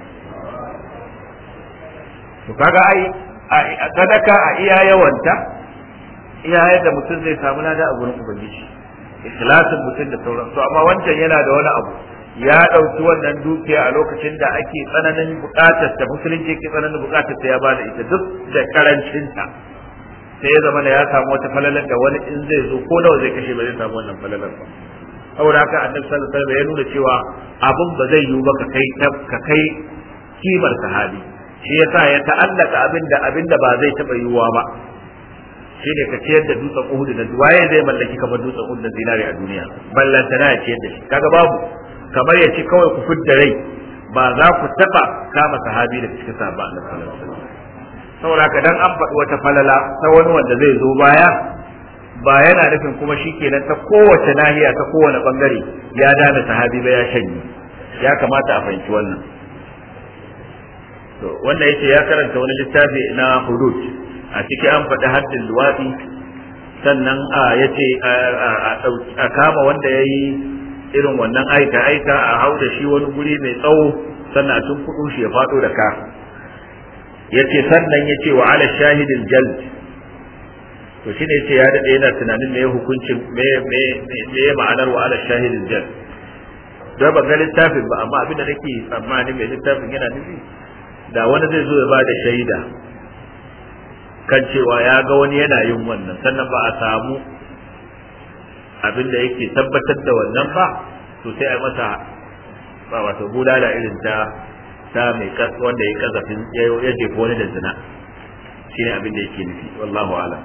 To kaga ai sadaka a iya yawanta, iya yadda mutum zai samu lada a gurin Ubangiji, ikhlasin mutum da sauransu. Amma wancan yana da wani abu, ya ɗauki wannan dukiya a lokacin da ake tsananin buƙatar ta, musulunci ke tsananin buƙatar ta, ya ba da ita duk da karancinta, sai ya zama da ya samu wata falalar da wani in zai zo ko nawa zai kashe ba zai samu wannan falalar ba. Saboda haka annabi sallallahu alaihi wasallam ya nuna cewa abun ba zai yiwu ba ka kai kimar sahabi. Shi yasa ya ta'allaka abinda ba zai taɓa yiwuwa ba, shi ne ka ciyar da dutsen Uhud da waye zai mallaki kamar dutsen Uhud da zinari a duniya, ballantana ya ciyar da shi. Kaga babu, kamar ya ci kawai ku fidda rai, ba za ku taɓa kama sahabi da cikin sahabba annabi sallallahu alaihi wasallam. Saboda haka dan an faɗi wata falala ta wani wanda zai zo baya, ba yana nufin kuma shi kenan ta kowace nahiya, ta kowane bangare ya dana sahabi ba ya shanye. Ya kamata a fahimci wannan. to wanda yace ya karanta wani littafi na hudud a ciki an faɗi haddin luwaɗi sannan yace a kama wanda yayi irin wannan aika a hau da shi wani guri mai tsawo sannan a tunkuɗo shi ya faɗo da ka yace sannan yace wa ala shahidil jald to shine yace ya dade yana tunanin me hukuncin me ma'anar wa ala shahidil jald da ba ga littafin ba amma abin da nake tsammani mai littafin yana nufi da wani zai zo ya ba da shaida kan cewa ya ga wani yana yin wannan sannan ba a samu abin da yake tabbatar da wannan ba to sai a masa ba wato bulala irin ta mai wanda ya kazafin ya jefa wani da zina shine abin da yake nufi wallahu a'lam.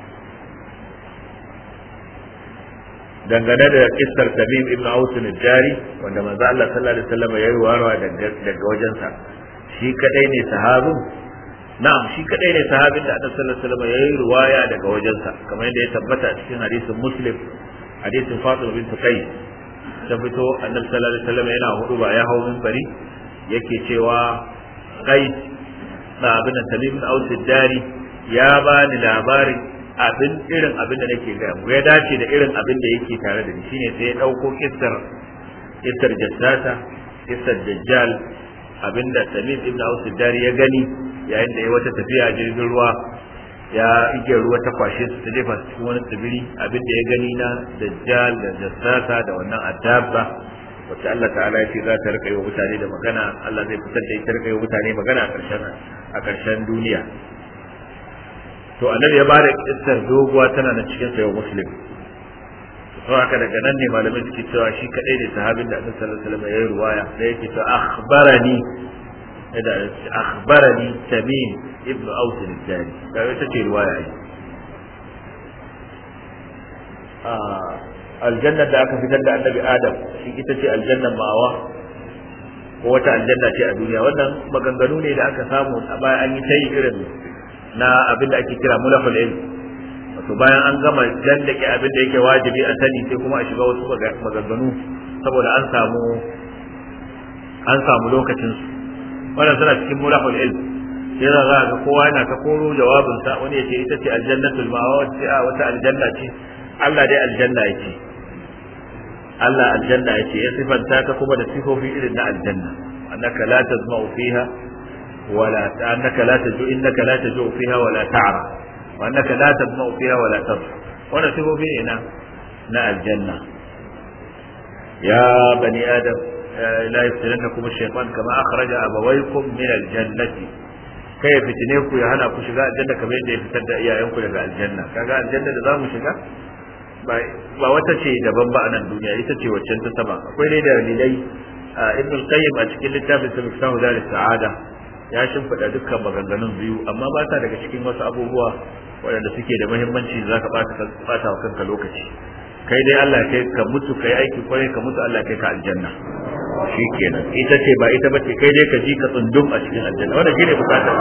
dangane da kissar Tamim ibn Aus al-Jari wanda manzo Allah sallallahu alaihi wasallam ya ruwarwa daga wajensa shi kadai ne sahabin na'am shi kadai ne sahabin da Annabi sallallahu alaihi wasallam ya yi ruwaya daga wajensa kamar yadda ya tabbata a cikin hadisin Muslim hadisin Fatima bint Qais ta fito Annabi sallallahu alaihi wasallam yana hudu ba ya hawo minbari yake cewa Qais da abin da Tamim ibn Aus al-Jari ya bani labarin irin abin da nake ga mu ya dace da irin abin da yake tare da ni shine sai ya dauko kissar jassata kissar dajjal abinda Tamim ibn Aus dari ya gani yayin da ya wata tafiya a jirgin ruwa ya ige ruwa ta kwashe su ta jefa cikin wani tsibiri abinda ya gani na dajjal da jassata da wannan adabba wacce Allah ta'ala ya ce za ta rika yi wa mutane da magana Allah zai fitar da ita rika yi wa mutane magana a ƙarshen duniya to annabi ya bada kissar doguwa tana da cikin sayo muslim to haka daga nan ne malamin suke cewa shi kadai ne sahabin da annabi sallallahu alaihi wasallam ya yi ruwaya da yake to akhbarani Tamim ibn Aus al-Jari da ita ce ruwaya ai aljanna da aka fitar da annabi Adam shi ita ce aljannan mawa ko wata aljanna ce a duniya wannan maganganu ne da aka samu a baya an yi tayi irin na abin da ake kira mulafal ilm wato bayan an gama dandake abin da yake wajibi a sani sai kuma a shiga wasu maganganu saboda an samu lokacin su wannan suna cikin mulafal ilm sai za ga kowa yana ta koro jawabin sa wani yace ita ce aljannatul ma'wa wata aljanna ce Allah dai aljanna yake Allah aljanna yake ya sifanta ta kuma da sifofi irin na aljanna annaka la tazma'u fiha ولا أنك لا تجوع إنك لا تجوع فيها ولا تعرى وأنك لا تظمأ فيها ولا تضحى ونسب فينا الجنة يا بني آدم لا يفتننكم الشيطان كما أخرج أبويكم من الجنة كيف تنيكم يا هنا كشجاء الجنة كما يفتد إياكم لقاء الجنة كذا الجنة ده مشجاء ba wata ce daban ba a nan duniya ita ce waccan ta sama akwai dai da dalilai ibn al-qayyim a cikin littafin sa miftahu daris sa'ada ya shimfiɗa dukkan maganganun biyu amma ba ta daga cikin wasu abubuwa waɗanda suke da muhimmanci da zaka bata wa kanka lokaci kai dai Allah kai ka mutu kai aiki kwarai ka mutu Allah kai ka aljanna shikenan ita ce ba ita bace kai dai ka ji ka tsundum a cikin aljanna wannan shine bukatar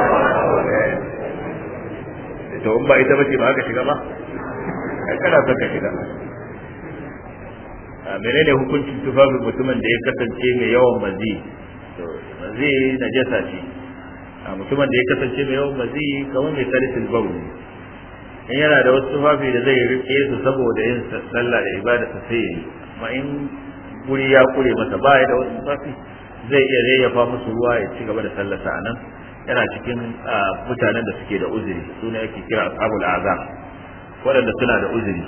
to in ba ita bace ba ka shiga ba kai kana son ka shiga menene hukuncin tufafin mutumin da ya kasance mai yawan mazi to mazi najasa ce mutumin da ya kasance mai yawan mazi kamar mai salisul bawl in yana da wasu tufafi da zai rike su saboda yin sallah da ibada ta sai yi amma in guri ya kure masa baya da wasu tufafi zai iya yayyafa musu ruwa ya ci gaba da sallarsa anan yana cikin mutanen da suke da uzuri su ne ake kira ashabul azam waɗanda suna da uzuri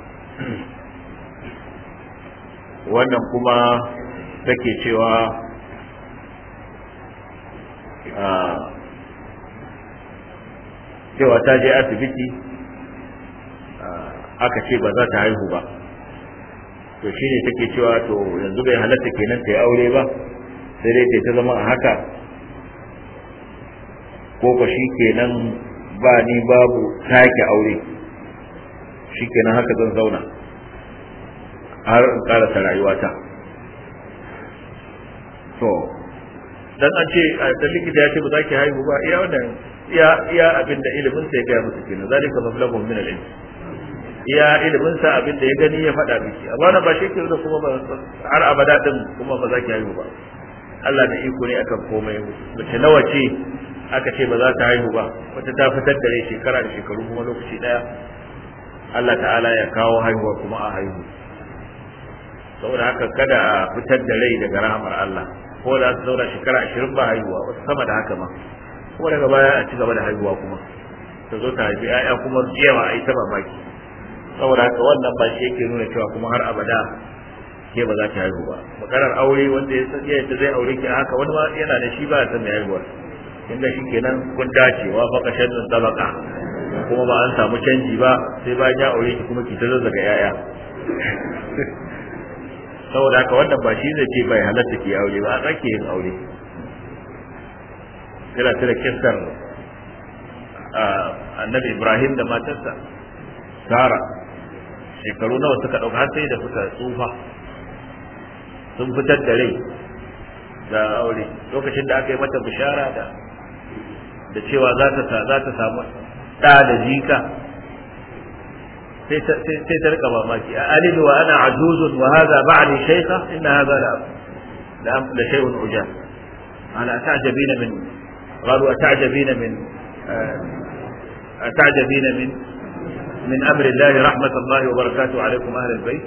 wannan kuma take cewa ta je asibiti aka ce ba za ta haihu ba to shine take cewa to yanzu bai halatta kenan ta yi aure ba sai dai ta zama a haka ko ko shi kenan ba ni babu sake aure shi kenan haka zan zauna har in karasa rayuwata to dan an ce da likita ya ce ba za ki haihu ba iya wannan iya abinda ilimin sa ya gaya musu kenan zalika mablaghu min al-ilm iya ilimin sa abinda ya gani ya faɗa miki amma na ba shi ke da kuma har abada din kuma ba za ki haihu ba Allah da iko ne akan komai. Mace nawa ce aka ce ba za ta haihu ba, wata ta fitar da rai shekara da shekaru kuma lokaci daya Allah ta'ala ya kawo haihuwa kuma a haihu. Saboda haka kada a fitar da rai daga rahamar Allah, ko da su zauna shekara 20 ba haihuwa, wasu sama da haka ma, kuma daga baya a ci gaba da haihuwa kuma ta zo ta haifi 'ya'ya kuma yawa a yi ta mamaki. Saboda haka wannan ba shi yake nuna cewa kuma har abada ke ba za ta haihu ba. Maganar aure wanda ya san yadda zai aure ki a haka, wani ma yana da shi ba ya san mai haihuwa, inda shi kenan kun dacewa fa kashin sabaka kuma ba an samu canji ba, sai bayan ya aure ki kuma ki ta zazzaga 'ya'ya. Saboda haka wannan ba shi zai ce bai halatta ki aure ba, a tsake yin aure. Kira tare kissar annabi Ibrahim da matarsa Sara, shekaru nawa suka dauka har sai da suka tsufa, sun fitar da rai da aure. Lokacin da aka yi mata bishara da cewa za ta samu ɗa da jika, sai ta rika mamaki, a alidu wa ana ajuzun wa hadha ba'li shaykha inna hadha la shay'un ujab. ana ta'jabina min qalu ata'jabina min amri Allah rahmatullahi wa barakatuhu alaikum ahli albayt.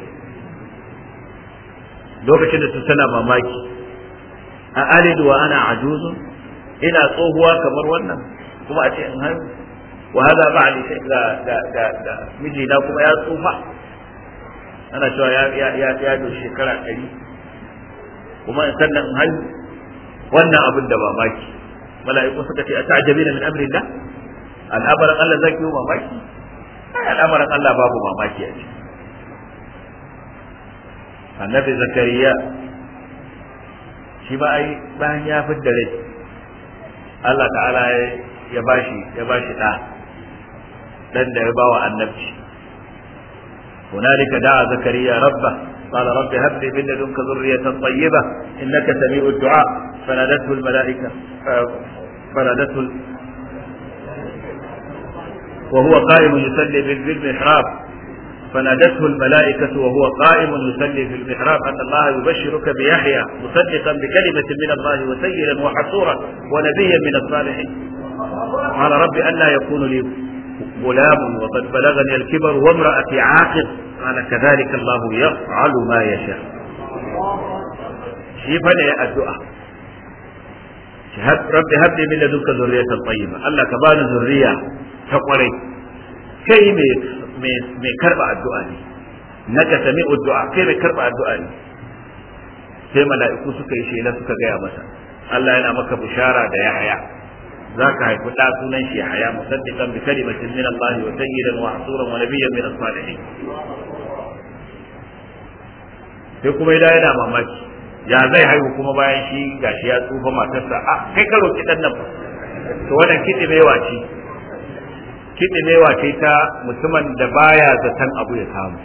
Lokacin da su tana mamaki, a alidu wa ana ajuzun, ina tsohuwa kamar wannan kuma a ce in haihu, wa hada ba'li da mijina kuma ya tsufa, ana cewa ya doshi shekara 100 kuma sannan in haihu. Wannan abin da mamaki, mala'iku suka ce ata'jabina min amrillah, al'amarin Allah zaki yi mamaki? Ai al'amarin Allah babu mamaki a ciki. Annabi Zakariya shi ba ai bayan ya fidda rai, Allah ta'ala ya bashi dan da ya bawa annabci. hunalika da'a Zakariya rabba qala rabbi hab li min ladunka dhurriyatan tayyibah innaka sami'ud du'a فنادته الملائكة وهو قائم يصلي بالمحراب فنادته الملائكة وهو قائم يصلي في المحراب أن الله يبشرك بيحيى مصدقا بكلمة من الله وسيدا وحصورا ونبيا من الصالحين. قال رب ألا يكون لي غلام وقد بلغني الكبر وامرأتي عاقر قال كذلك الله يفعل ما يشاء. شيفا يا الدعاء rabbi habli min ladunka zurriyatan tayyiba, Allah ka bani zurriya ta kwarai. Kai mai karba addu'a ne, naka sami'u du'a, kai mai karba addu'a ne. Sai mala'iku suka yi shela suka gaya masa, Allah yana maka bishara da Yahya, zaka haifi da sunan shi Yahya musaddiqan bi kalimatin min Allah wa sayyidan wa hasuran wa nabiyyan min as-salihin. Sai kuma yana mamaki, ya zai haihu kuma bayan shi gashi ya tsufa matarsa. Kai ka roki dan nan, to wannan kiɗimewa ce ta mutumin da baya zaton abu ya samu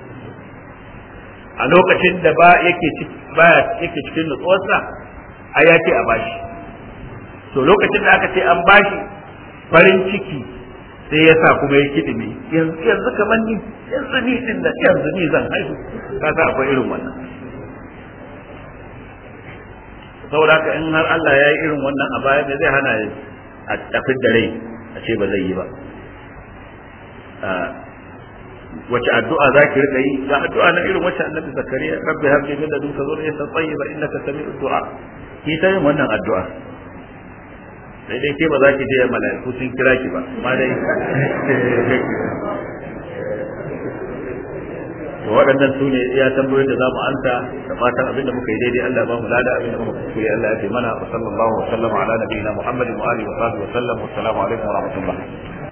a lokacin da yake cikin nutsuwarsa. Ya ce a bashi, to lokacin da aka ce an bashi, farin ciki sai ya sa kuma ya kiɗime, yanzu kamar ni, yanzu ni zan haihu. Ka sa akwai irin wannan. saboda haka in har Allah ya yi irin wannan a baya da zai hana a tafi da rai a ce ba zai yi ba. Wace addu'a za ki rika yi? Ga addu'a na irin wacce annabi Zakariya, rabbi habli min ladunka zurriyatan tayyiba innaka sami'ud du'a. Ki ta yin wannan addu'a. Sai dai ke ba za ki je mala'iku sun kira ki ba, amma dai to waɗannan su ne iya tambayoyin da za mu anta, da fatan abin da muka yi daidai Allah ba mu lada, abin da muka kuskure Allah ya fi mana. Wa sallallahu wa sallama ala nabiyina Muhammadin wa alihi wa sahbihi wa sallam. Wa assalamu alaikum wa rahmatullah.